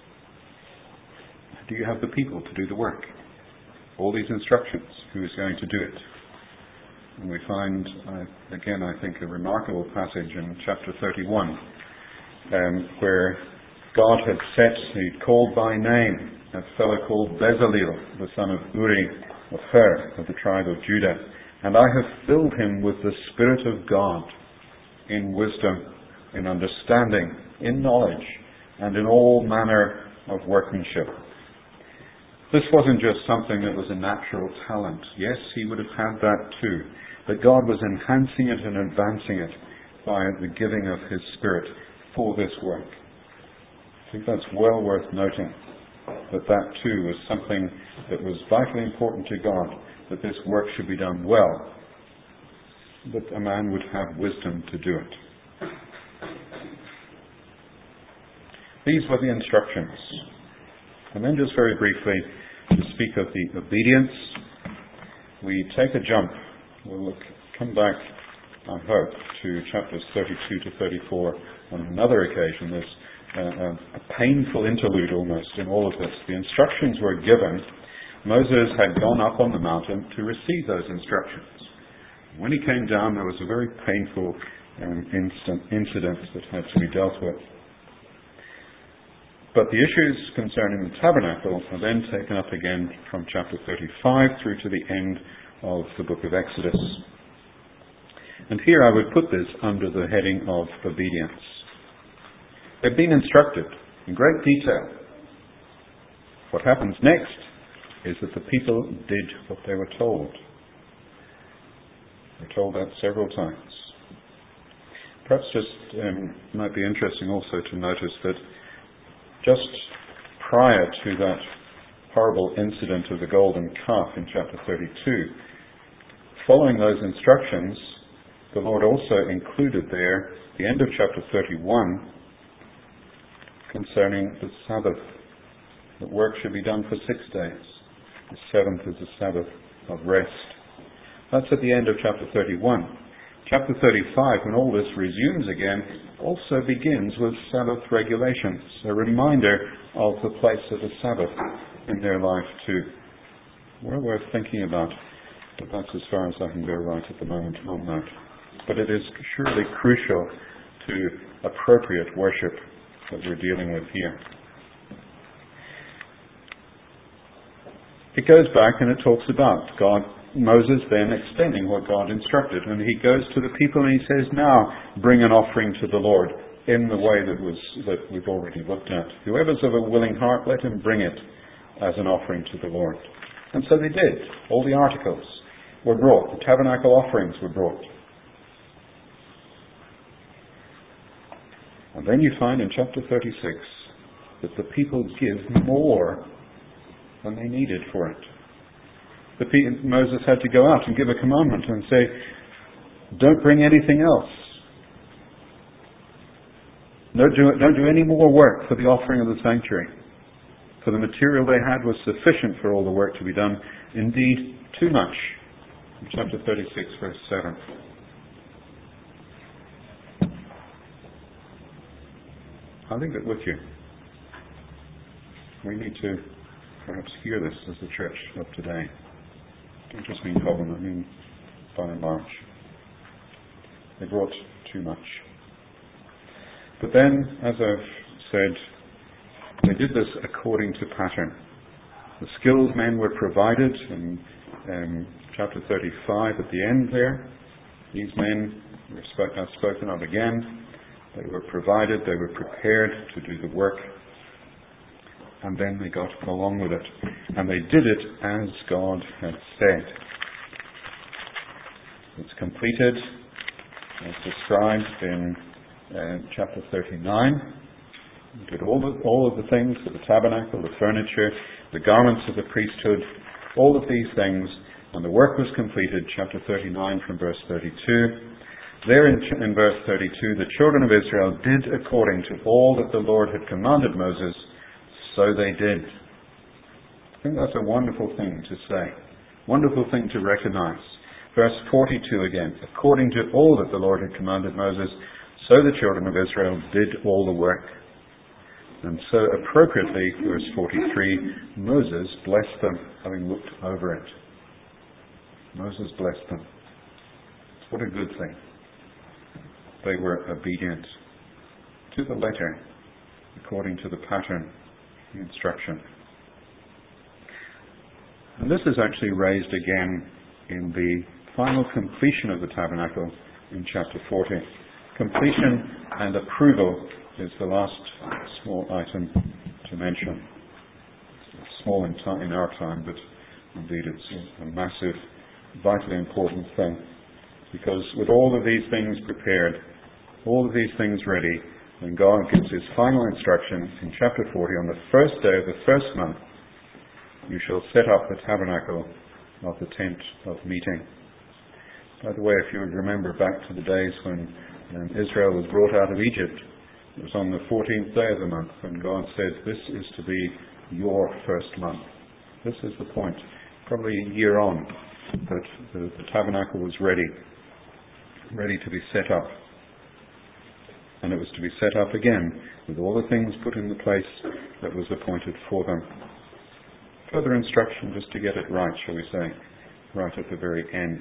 do you have the people to do the work? All these instructions, who is going to do it? And we find, uh, again, I think, a remarkable passage in chapter thirty-one, um, where God had set, he'd called by name a fellow called Bezaleel, the son of Uri of Hur, of the tribe of Judah. And I have filled him with the Spirit of God, in wisdom, in understanding, in knowledge, and in all manner of workmanship. This wasn't just something that was a natural talent. Yes, he would have had that too. But God was enhancing it and advancing it by the giving of his Spirit for this work. I think that's well worth noting, that that too was something that was vitally important to God, that this work should be done well. that a man would have wisdom to do it. These were the instructions. And then just very briefly, to speak of the obedience, we take a jump. We'll look, come back, I hope, to chapters thirty-two to thirty-four on another occasion. There's uh, a, a painful interlude almost in all of this. The instructions were given. Moses had gone up on the mountain to receive those instructions. When he came down, there was a very painful um, instant, incident that had to be dealt with. But the issues concerning the tabernacle are then taken up again from chapter thirty-five through to the end of the book of Exodus. And here I would put this under the heading of obedience. They've been instructed in great detail. What happens next is that the people did what they were told. They were told that several times. Perhaps just um, might be interesting also to notice that just prior to that horrible incident of the golden calf in chapter thirty-two, following those instructions, the Lord also included there the end of chapter thirty-one concerning the Sabbath, that work should be done for six days. The seventh is the Sabbath of rest. That's at the end of chapter thirty-one. Chapter thirty-five, when all this resumes again, also begins with Sabbath regulations, a reminder of the place of the Sabbath in their life too. Well worth thinking about, but that's as far as I can go right at the moment on that. But it is surely crucial to appropriate worship that we're dealing with here. It goes back and it talks about God, Moses then extending what God instructed. And he goes to the people and he says, now bring an offering to the Lord in the way that was that we've already looked at. Whoever's of a willing heart, let him bring it as an offering to the Lord. And so they did. All the articles were brought. The tabernacle offerings were brought. And then you find in chapter thirty-six that the people give more than they needed for it. The pe- Moses had to go out and give a commandment and say, don't bring anything else. Don't do, don't do any more work for the offering of the sanctuary. For the material they had was sufficient for all the work to be done. Indeed, too much. In chapter thirty-six, verse seven. I'll leave it with you. We need to perhaps hear this as the church of today. I don't just mean Cobham, I mean by and large. They brought too much. But then, as I've said, they did this according to pattern. The skilled men were provided in um, chapter thirty-five at the end there. These men were sp- I've spoken of again. They were provided, they were prepared to do the work, and then they got along with it. And they did it as God had said. It's completed, as described in uh, chapter thirty-nine. They did all, the, all of the things for the tabernacle, the furniture, the garments of the priesthood, all of these things, and the work was completed, chapter thirty-nine from verse thirty-two. There in, in verse thirty-two, the children of Israel did according to all that the Lord had commanded Moses, so they did. I think that's a wonderful thing to say. Wonderful thing to recognize. Verse forty-two again, according to all that the Lord had commanded Moses, so the children of Israel did all the work. And so appropriately, verse forty-three, Moses blessed them, having looked over it. Moses blessed them. What a good thing. They were obedient to the letter, according to the pattern, the instruction. And this is actually raised again in the final completion of the tabernacle in chapter forty. Completion and approval is the last small item to mention. It's small in, time, in our time, but indeed it's a massive, vitally important thing. Because with all of these things prepared, all of these things ready, when God gives his final instruction in chapter forty, on the first day of the first month, you shall set up the tabernacle of the tent of meeting. By the way, if you would remember back to the days when um, Israel was brought out of Egypt, it was on the fourteenth day of the month when God said, this is to be your first month. This is the point, probably a year on, that the, the tabernacle was ready, ready to be set up. And it was to be set up again with all the things put in the place that was appointed for them. Further instruction just to get it right, shall we say, right at the very end.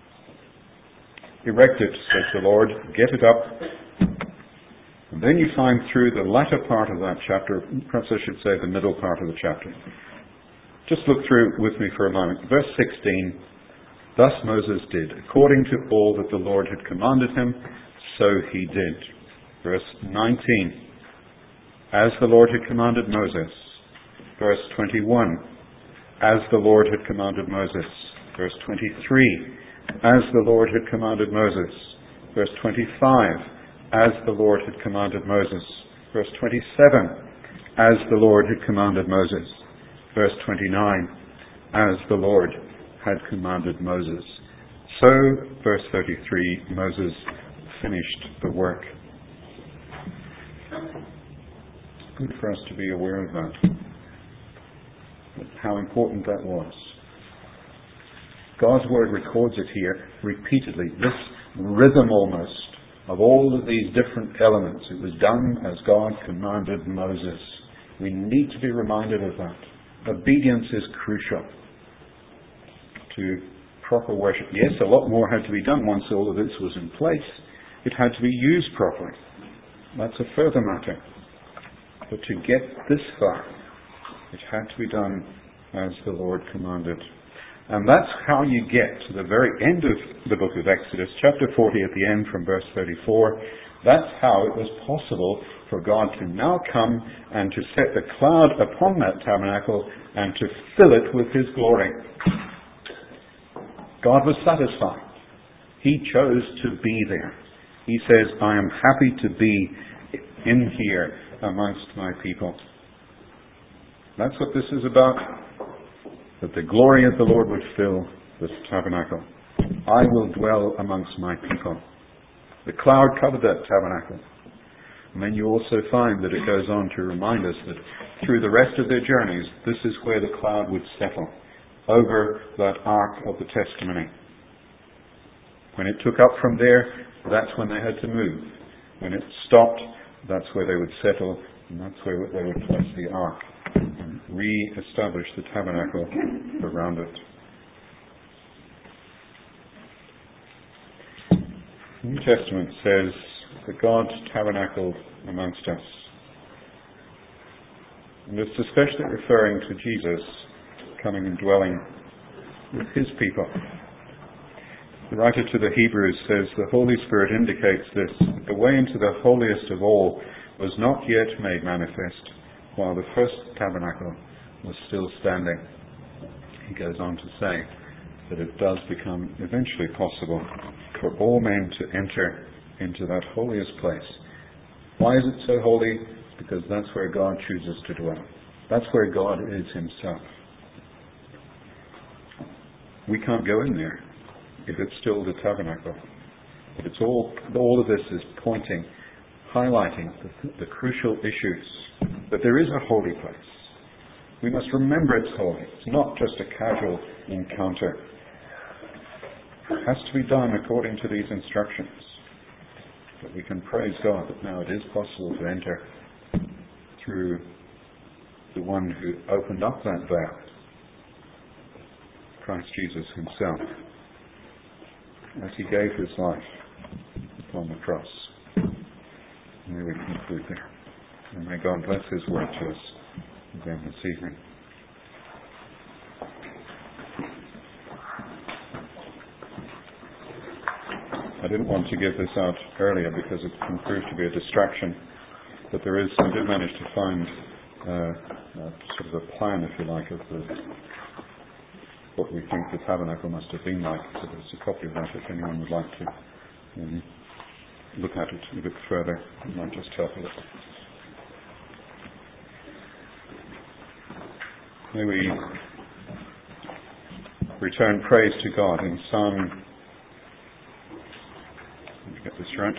Erect it, says the Lord, get it up. And then you find through the latter part of that chapter, perhaps I should say the middle part of the chapter. Just look through with me for a moment. Verse sixteen, thus Moses did, according to all that the Lord had commanded him, so he did. Verse nineteen, as the Lord had commanded Moses. Verse twenty-one, as the Lord had commanded Moses. Verse twenty-three, as the Lord had commanded Moses. Verse twenty-five, as the Lord had commanded Moses. Verse twenty-seven, as the Lord had commanded Moses. Verse twenty-nine, as the Lord had commanded Moses. So, verse thirty-three, Moses finished the work. Good for us to be aware of that. How important that was. God's Word records it here repeatedly. This rhythm almost of all of these different elements. It was done as God commanded Moses. We need to be reminded of that. Obedience is crucial to proper worship. Yes, a lot more had to be done once all of this was in place. It had to be used properly. That's a further matter. But to get this far, it had to be done as the Lord commanded. And that's how you get to the very end of the book of Exodus, chapter forty at the end from verse thirty-four. That's how it was possible for God to now come and to set the cloud upon that tabernacle and to fill it with His glory. God was satisfied. He chose to be there. He says, I am happy to be in here amongst my people. That's what this is about. That the glory of the Lord would fill this tabernacle. I will dwell amongst my people. The cloud covered that tabernacle. And then you also find that it goes on to remind us that through the rest of their journeys, this is where the cloud would settle, over that ark of the testimony. When it took up from there, that's when they had to move. When it stopped, that's where they would settle, and that's where they would place the ark and re-establish the tabernacle around it. The New Testament says that God tabernacled amongst us. And it's especially referring to Jesus coming and dwelling with His people. The writer to the Hebrews says the Holy Spirit indicates this. The way into the holiest of all was not yet made manifest, while the first tabernacle was still standing. He goes on to say that it does become eventually possible for all men to enter into that holiest place. Why is it so holy? Because that's where God chooses to dwell. That's where God is Himself. We can't go in there if it's still the tabernacle. It's all, all of this is pointing, highlighting the, the crucial issues, that there is a holy place. We must remember it's holy. It's not just a casual encounter. It has to be done according to these instructions. But we can praise God that now it is possible to enter through the one who opened up that veil, Christ Jesus Himself, as He gave His life upon the cross. And may we conclude there. And may God bless His word to us again this evening. I didn't want to give this out earlier because it can prove to be a distraction. But there is, I did manage to find uh, uh, sort of a plan, if you like, of the, what we think the tabernacle must have been like. So there's a copy of that if anyone would like to um, look at it a bit further. It might just help a little. May we return praise to God in Psalm get this right.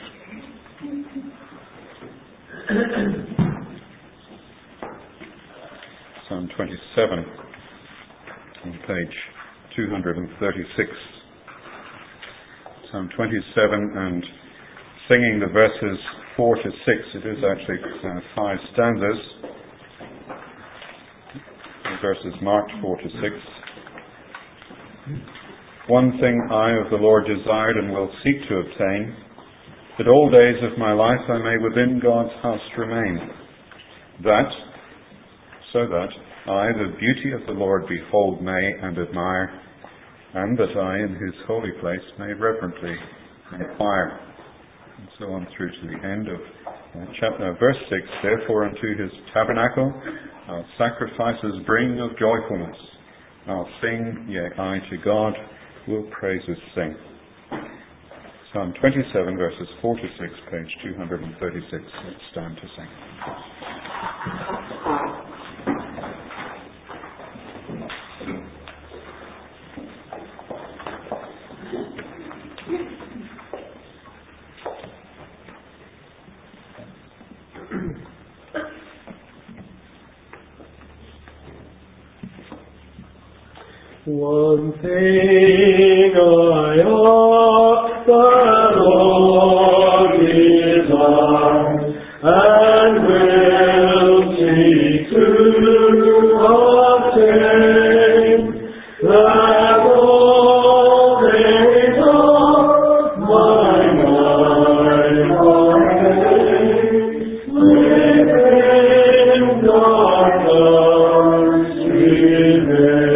Psalm twenty-seven on page two hundred thirty-six. Psalm twenty-seven, and singing the verses four to six. It is actually uh, five stanzas. The verses marked four to six. One thing I of the Lord desired and will seek to obtain, that all days of my life I may within God's house remain, that, so that I the beauty of the Lord behold may and admire, and that I in his holy place may reverently inquire. And so on through to the end of uh, chapter, uh, verse six. Therefore unto his tabernacle our sacrifices bring of joyfulness. I'll sing, yea, I to God will praises sing. Psalm twenty-seven, verses four to six, page two hundred thirty-six. Let's stand to sing. One thing I ask the Lord desire, and will seek to obtain, that all days of my life I within God's arms remain.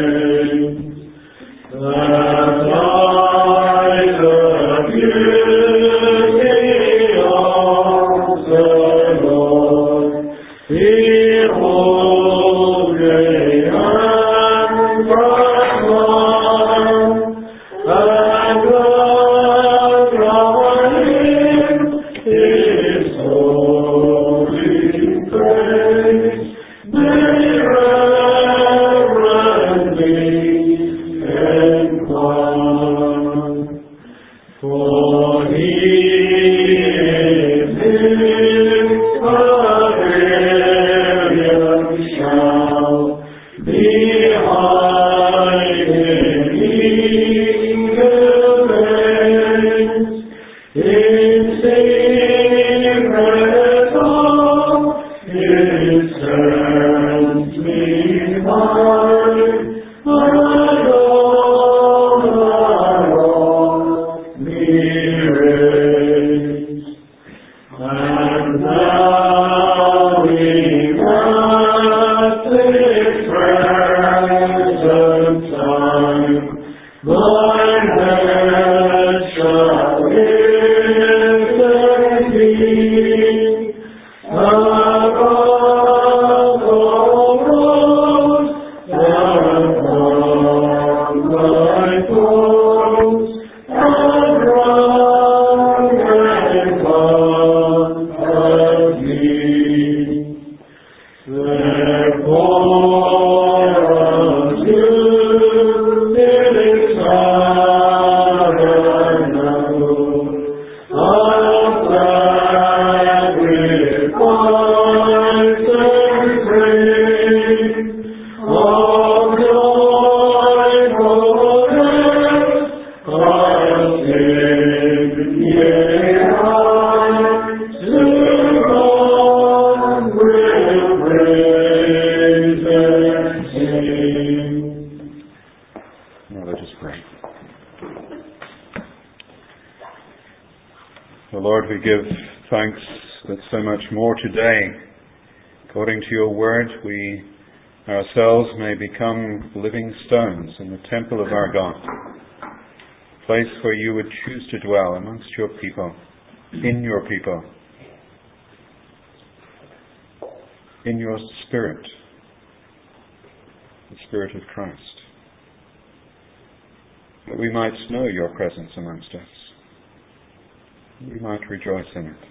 Today, according to your word, we ourselves may become living stones in the temple of our God, a place where you would choose to dwell amongst your people, in your people, in your Spirit, the Spirit of Christ, that we might know your presence amongst us, that we might rejoice in it.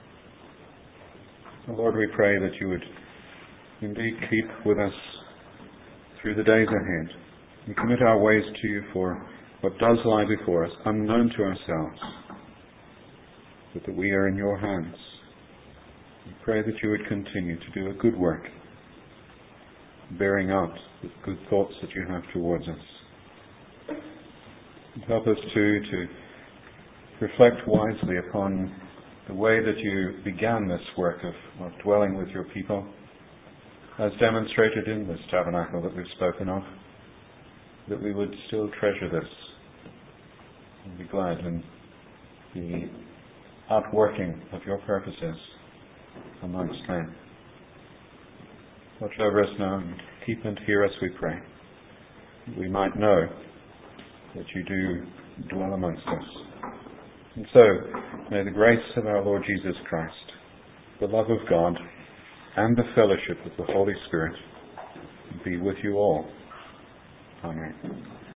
Lord, we pray that you would indeed keep with us through the days ahead. We commit our ways to you for what does lie before us, unknown to ourselves. but that we are in your hands. We pray that you would continue to do a good work, bearing out the good thoughts that you have towards us. And help us too to reflect wisely upon the way that you began this work of, of dwelling with your people, as demonstrated in this tabernacle that we've spoken of, that we would still treasure this and be glad in the outworking of your purposes amongst men. Watch over us now and keep and hear us, we pray. We might know that you do dwell amongst us. And so, may the grace of our Lord Jesus Christ, the love of God, and the fellowship of the Holy Spirit be with you all. Amen.